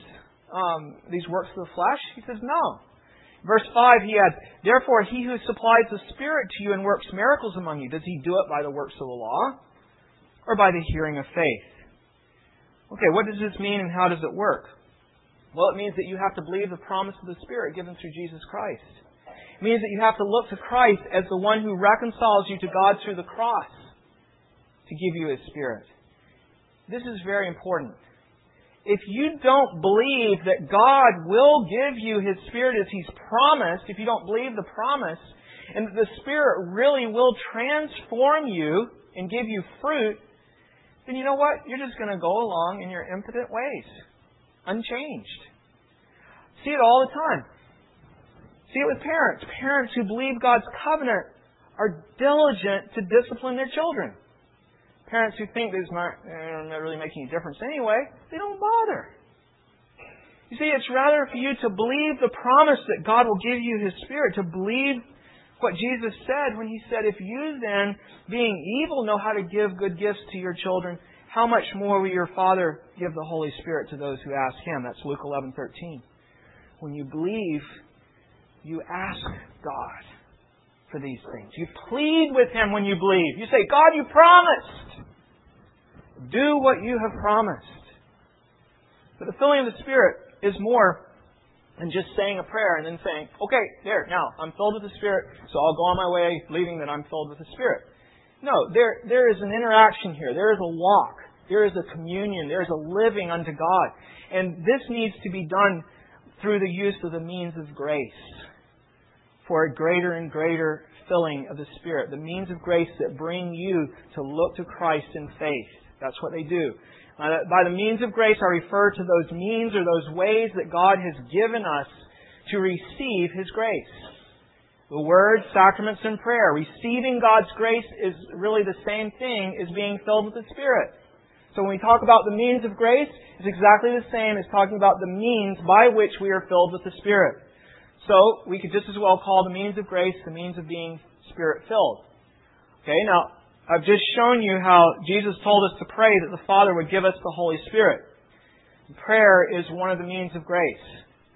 um, these works of the flesh? He says, no. Verse five, he adds, therefore he who supplies the Spirit to you and works miracles among you, does he do it by the works of the law or by the hearing of faith? Okay, what does this mean and how does it work? Well, it means that you have to believe the promise of the Spirit given through Jesus Christ. It means that you have to look to Christ as the one who reconciles you to God through the cross to give you His Spirit. This is very important. If you don't believe that God will give you His Spirit as He's promised, if you don't believe the promise, and that the Spirit really will transform you and give you fruit, then you know what? You're just going to go along in your impotent ways, unchanged. See it all the time. See it with parents. Parents who believe God's covenant are diligent to discipline their children. Parents who think this might not really make any difference anyway, they don't bother. You see, it's rather for you to believe the promise that God will give you His Spirit, to believe what Jesus said when He said, if you then, being evil, know how to give good gifts to your children, how much more will your Father give the Holy Spirit to those who ask Him? That's Luke eleven thirteen. When you believe, you ask God for these things. You plead with Him when you believe. You say, God, you promised. Do what you have promised. But the filling of the Spirit is more than just saying a prayer and then saying, okay, there, now, I'm filled with the Spirit, so I'll go on my way believing that I'm filled with the Spirit. No, there, there is an interaction here. There is a walk. There is a communion. There is a living unto God. And this needs to be done through the use of the means of grace for a greater and greater filling of the Spirit. The means of grace that bring you to look to Christ in faith. That's what they do. Uh, by the means of grace, I refer to those means or those ways that God has given us to receive His grace. The Word, sacraments, and prayer. Receiving God's grace is really the same thing as being filled with the Spirit. So when we talk about the means of grace, it's exactly the same as talking about the means by which we are filled with the Spirit. So we could just as well call the means of grace the means of being Spirit-filled. Okay, now, I've just shown you how Jesus told us to pray that the Father would give us the Holy Spirit. Prayer is one of the means of grace.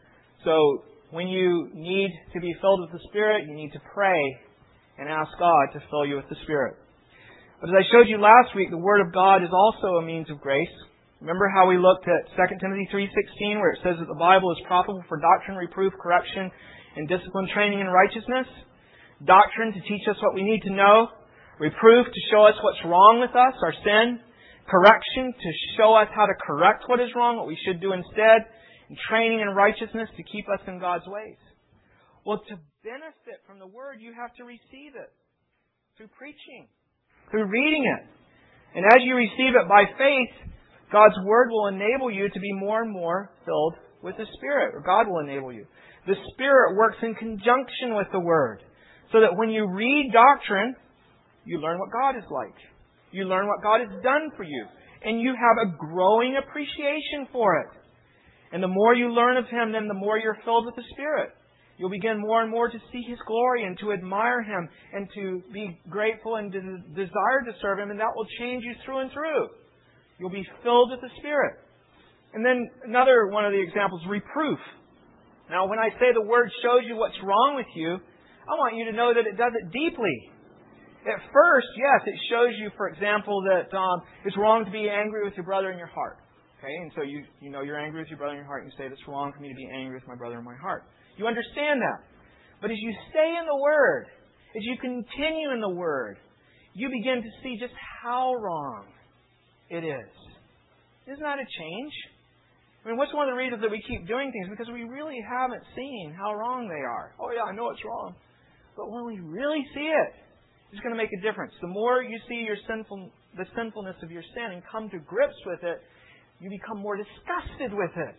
So, when you need to be filled with the Spirit, you need to pray and ask God to fill you with the Spirit. But as I showed you last week, the Word of God is also a means of grace. Remember how we looked at Second Timothy three sixteen, where it says that the Bible is profitable for doctrine, reproof, correction, and discipline, training in righteousness? Doctrine to teach us what we need to know. Reproof to show us what's wrong with us, our sin. Correction to show us how to correct what is wrong, what we should do instead. And training in righteousness to keep us in God's ways. Well, to benefit from the Word, you have to receive it through preaching, through reading it. And as you receive it by faith, God's Word will enable you to be more and more filled with the Spirit, or God will enable you. The Spirit works in conjunction with the Word, so that when you read doctrine, you learn what God is like. You learn what God has done for you. And you have a growing appreciation for it. And the more you learn of Him, then the more you're filled with the Spirit. You'll begin more and more to see His glory and to admire Him and to be grateful and to desire to serve Him. And that will change you through and through. You'll be filled with the Spirit. And then another one of the examples, reproof. Now, when I say the Word shows you what's wrong with you, I want you to know that it does it deeply. At first, yes, it shows you, for example, that um, it's wrong to be angry with your brother in your heart. Okay, and so you you know you're angry with your brother in your heart, and you say, it's wrong for me to be angry with my brother in my heart. You understand that. But as you stay in the Word, as you continue in the Word, you begin to see just how wrong it is. Isn't that a change? I mean, what's one of the reasons that we keep doing things? Because we really haven't seen how wrong they are. Oh yeah, I know it's wrong. But when we really see it, it's going to make a difference. The more you see your sinful, the sinfulness of your sin and come to grips with it, you become more disgusted with it.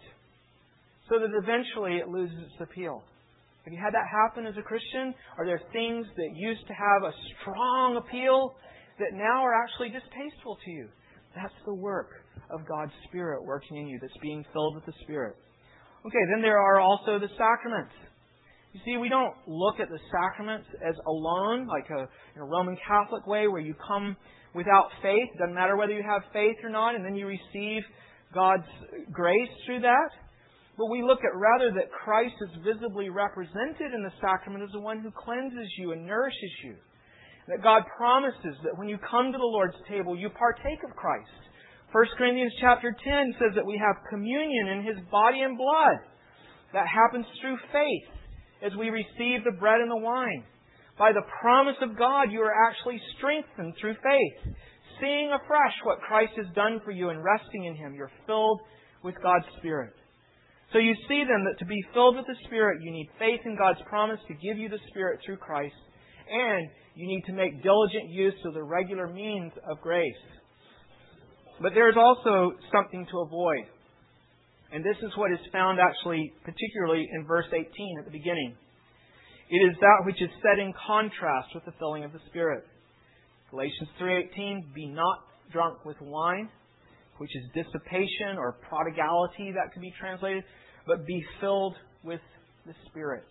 So that eventually it loses its appeal. Have you had that happen as a Christian? Are there things that used to have a strong appeal that now are actually distasteful to you? That's the work of God's Spirit working in you, that's being filled with the Spirit. Okay, then there are also the sacraments. You see, we don't look at the sacraments as alone, like a, in a Roman Catholic way, where you come without faith. It doesn't matter whether you have faith or not, and then you receive God's grace through that. But we look at rather that Christ is visibly represented in the sacrament as the one who cleanses you and nourishes you. That God promises that when you come to the Lord's table, you partake of Christ. First Corinthians chapter ten says that we have communion in His body and blood. That happens through faith as we receive the bread and the wine. By the promise of God, you are actually strengthened through faith. Seeing afresh what Christ has done for you and resting in Him, you're filled with God's Spirit. So you see then that to be filled with the Spirit, you need faith in God's promise to give you the Spirit through Christ, and you need to make diligent use of the regular means of grace. But there is also something to avoid. And this is what is found actually particularly in verse eighteen at the beginning. It is that which is set in contrast with the filling of the Spirit. Galatians three eighteen, be not drunk with wine, which is dissipation or prodigality, that could be translated, but be filled with the Spirit.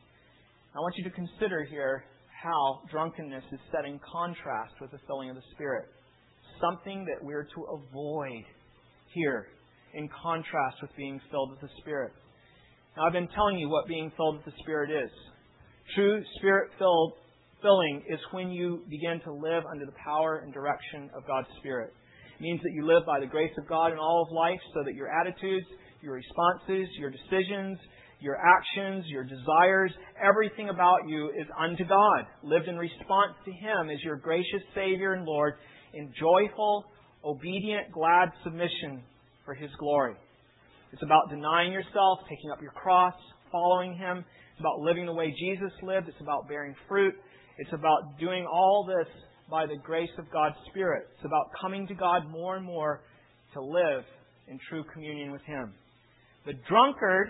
I want you to consider here how drunkenness is set in contrast with the filling of the Spirit. Something that we're to avoid here in contrast with being filled with the Spirit. Now, I've been telling you what being filled with the Spirit is. True Spirit-filled filling is when you begin to live under the power and direction of God's Spirit. It means that you live by the grace of God in all of life so that your attitudes, your responses, your decisions, your actions, your desires, everything about you is unto God, lived in response to Him as your gracious Savior and Lord in joyful, obedient, glad submission for His glory. It's about denying yourself, taking up your cross, following Him. It's about living the way Jesus lived. It's about bearing fruit. It's about doing all this by the grace of God's Spirit. It's about coming to God more and more to live in true communion with Him. The drunkard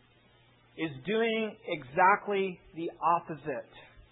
is doing exactly the opposite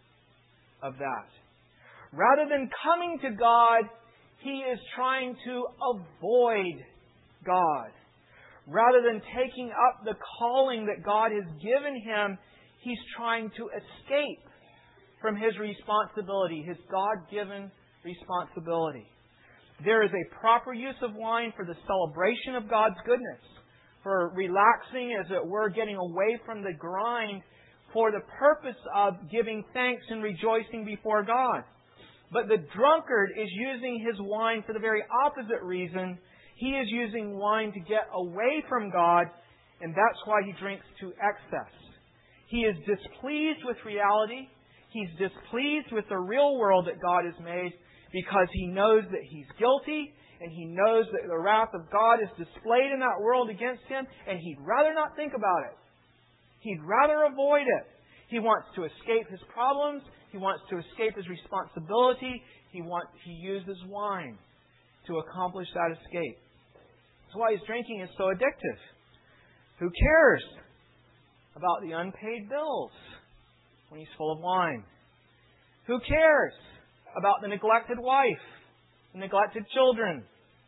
of that. Rather than coming to God, he is trying to avoid God. Rather than taking up the calling that God has given him, he's trying to escape from his responsibility, his God-given responsibility. There is a proper use of wine for the celebration of God's goodness, for relaxing, as it were, getting away from the grind, for the purpose of giving thanks and rejoicing before God. But the drunkard is using his wine for the very opposite reason. He is using wine to get away from God, and that's why he drinks to excess. He is displeased with reality. He's displeased with the real world that God has made because he knows that he's guilty, and he knows that the wrath of God is displayed in that world against him, and he'd rather not think about it. He'd rather avoid it. He wants to escape his problems. He wants to escape his responsibility. He wants, he uses wine to accomplish that escape. That's why his drinking is so addictive. Who cares about the unpaid bills when he's full of wine? Who cares about the neglected wife, the neglected children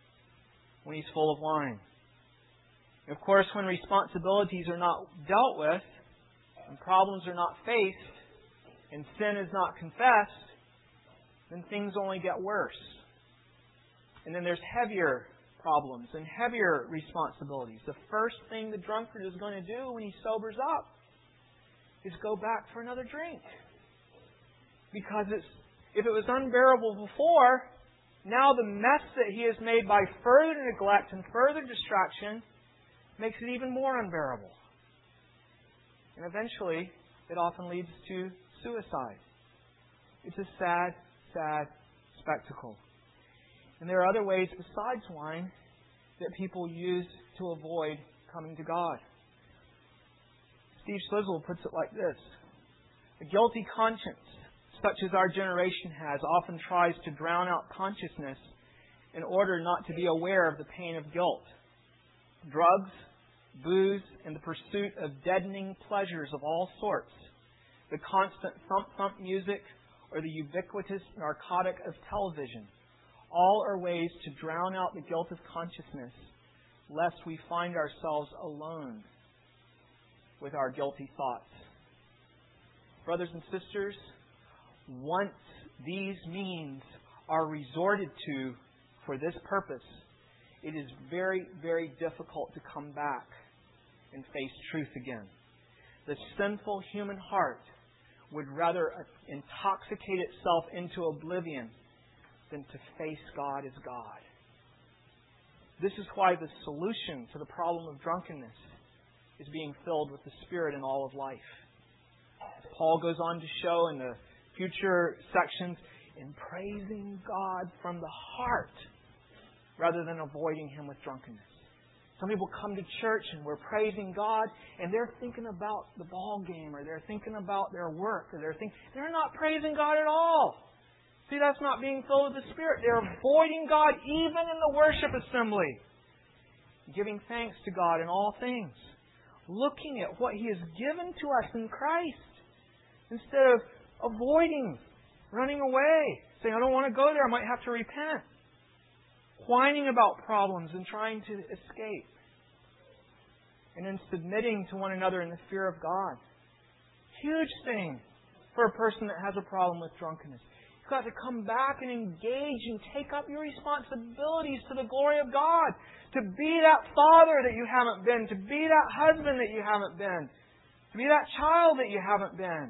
when he's full of wine? And of course, when responsibilities are not dealt with, and problems are not faced, and sin is not confessed, then things only get worse. And then there's heavier problems and heavier responsibilities. The first thing the drunkard is going to do when he sobers up is go back for another drink. Because it's, if it was unbearable before, now the mess that he has made by further neglect and further distraction makes it even more unbearable. And eventually, it often leads to suicide. It's a sad, sad spectacle. And there are other ways besides wine that people use to avoid coming to God. Steve Slizzle puts it like this: a guilty conscience, such as our generation has, often tries to drown out consciousness in order not to be aware of the pain of guilt. Drugs, booze, and the pursuit of deadening pleasures of all sorts, the constant thump-thump music, or the ubiquitous narcotic of television, all are ways to drown out the guilt of consciousness, lest we find ourselves alone with our guilty thoughts. Brothers and sisters, once these means are resorted to for this purpose, it is very, very difficult to come back and face truth again. The sinful human heart would rather intoxicate itself into oblivion than to face God as God. This is why the solution to the problem of drunkenness is being filled with the Spirit in all of life. As Paul goes on to show in the future sections, in praising God from the heart rather than avoiding Him with drunkenness. Some people come to church and we're praising God and they're thinking about the ball game or they're thinking about their work or they're thinking, they're not praising God at all. See, that's not being filled with the Spirit. They're avoiding God even in the worship assembly. Giving thanks to God in all things. Looking at what He has given to us in Christ. Instead of avoiding, running away. Saying, I don't want to go there, I might have to repent. Whining about problems and trying to escape. And then submitting to one another in the fear of God. Huge thing for a person that has a problem with drunkenness. You've got to come back and engage and take up your responsibilities to the glory of God. To be that father that you haven't been. To be that husband that you haven't been. To be that child that you haven't been.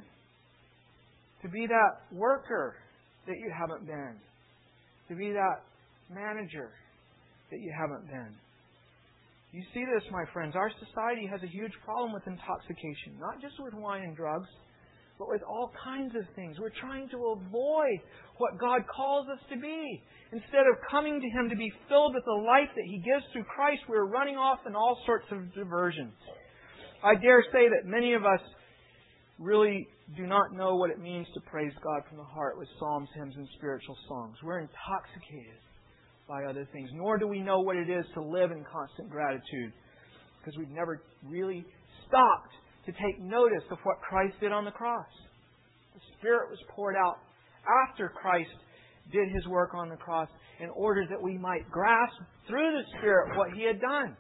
To be that worker that you haven't been. To be that manager that you haven't been. You see this, my friends. Our society has a huge problem with intoxication. Not just with wine and drugs, but with all kinds of things. We're trying to avoid what God calls us to be. Instead of coming to Him to be filled with the life that He gives through Christ, we're running off in all sorts of diversions. I dare say that many of us really do not know what it means to praise God from the heart with psalms, hymns, and spiritual songs. We're intoxicated by other things. Nor do we know what it is to live in constant gratitude, because we've never really stopped to take notice of what Christ did on the cross. The Spirit was poured out after Christ did His work on the cross in order that we might grasp through the Spirit what He had done.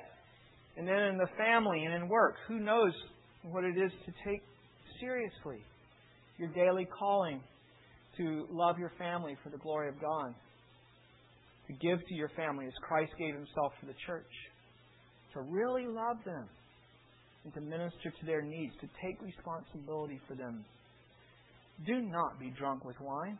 And then in the family and in work, who knows what it is to take seriously your daily calling to love your family for the glory of God. To give to your family as Christ gave Himself for the church. To really love them. And to minister to their needs. To take responsibility for them. Do not be drunk with wine,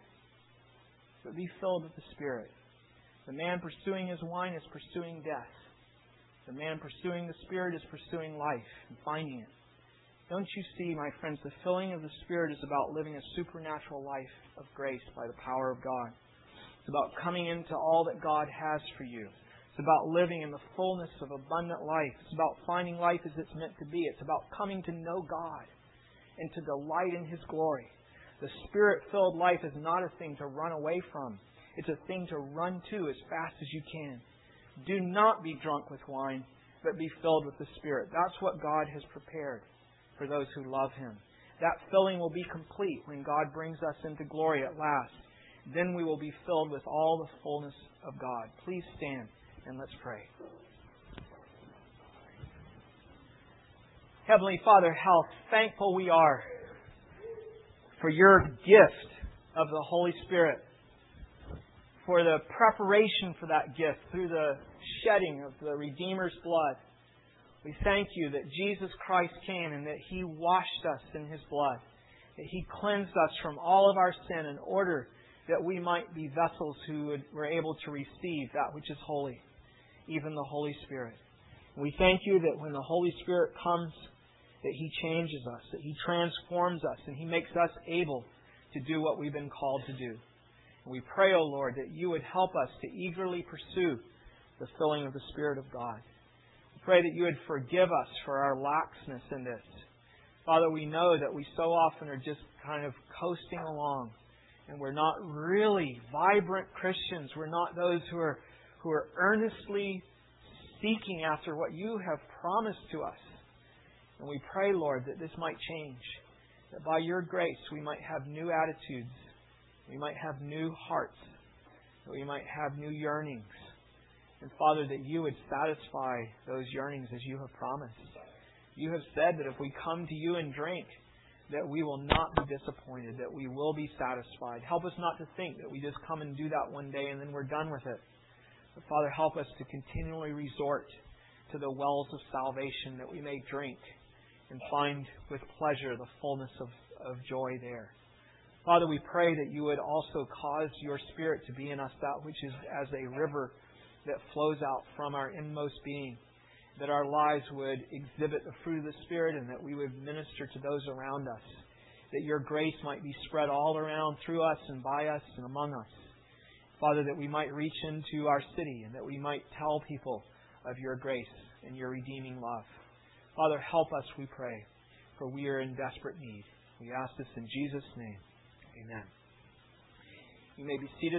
but be filled with the Spirit. The man pursuing his wine is pursuing death. The man pursuing the Spirit is pursuing life and finding it. Don't you see, my friends, the filling of the Spirit is about living a supernatural life of grace by the power of God. It's about coming into all that God has for you. It's about living in the fullness of abundant life. It's about finding life as it's meant to be. It's about coming to know God and to delight in His glory. The Spirit-filled life is not a thing to run away from. It's a thing to run to as fast as you can. Do not be drunk with wine, but be filled with the Spirit. That's what God has prepared for those who love Him. That filling will be complete when God brings us into glory at last. Then we will be filled with all the fullness of God. Please stand and let's pray. Heavenly Father, how thankful we are for Your gift of the Holy Spirit, for the preparation for that gift through the shedding of the Redeemer's blood. We thank You that Jesus Christ came and that He washed us in His blood, that He cleansed us from all of our sin in order that we might be vessels who would, were able to receive that which is holy, even the Holy Spirit. We thank You that when the Holy Spirit comes, that He changes us, that He transforms us, and He makes us able to do what we've been called to do. And we pray, O Lord, that You would help us to eagerly pursue the filling of the Spirit of God. We pray that You would forgive us for our laxness in this. Father, we know that we so often are just kind of coasting along, and we're not really vibrant Christians. We're not those who are who are earnestly seeking after what You have promised to us. And we pray, Lord, that this might change. That by Your grace we might have new attitudes. We might have new hearts. That we might have new yearnings. And Father, that You would satisfy those yearnings as You have promised. You have said that if we come to You and drink, that we will not be disappointed, that we will be satisfied. Help us not to think that we just come and do that one day and then we're done with it. But Father, help us to continually resort to the wells of salvation, that we may drink and find with pleasure the fullness of, of joy there. Father, we pray that you would also cause your Spirit to be in us, that which is as a river that flows out from our inmost being, that our lives would exhibit the fruit of the Spirit and that we would minister to those around us, that your grace might be spread all around through us and by us and among us. Father, that we might reach into our city and that we might tell people of your grace and your redeeming love. Father, help us, we pray, for we are in desperate need. We ask this in Jesus' name. Amen. You may be seated.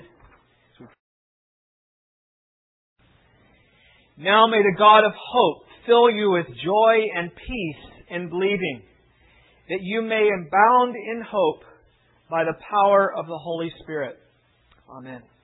Now may the God of hope fill you with joy and peace in believing, that you may abound in hope by the power of the Holy Spirit. Amen.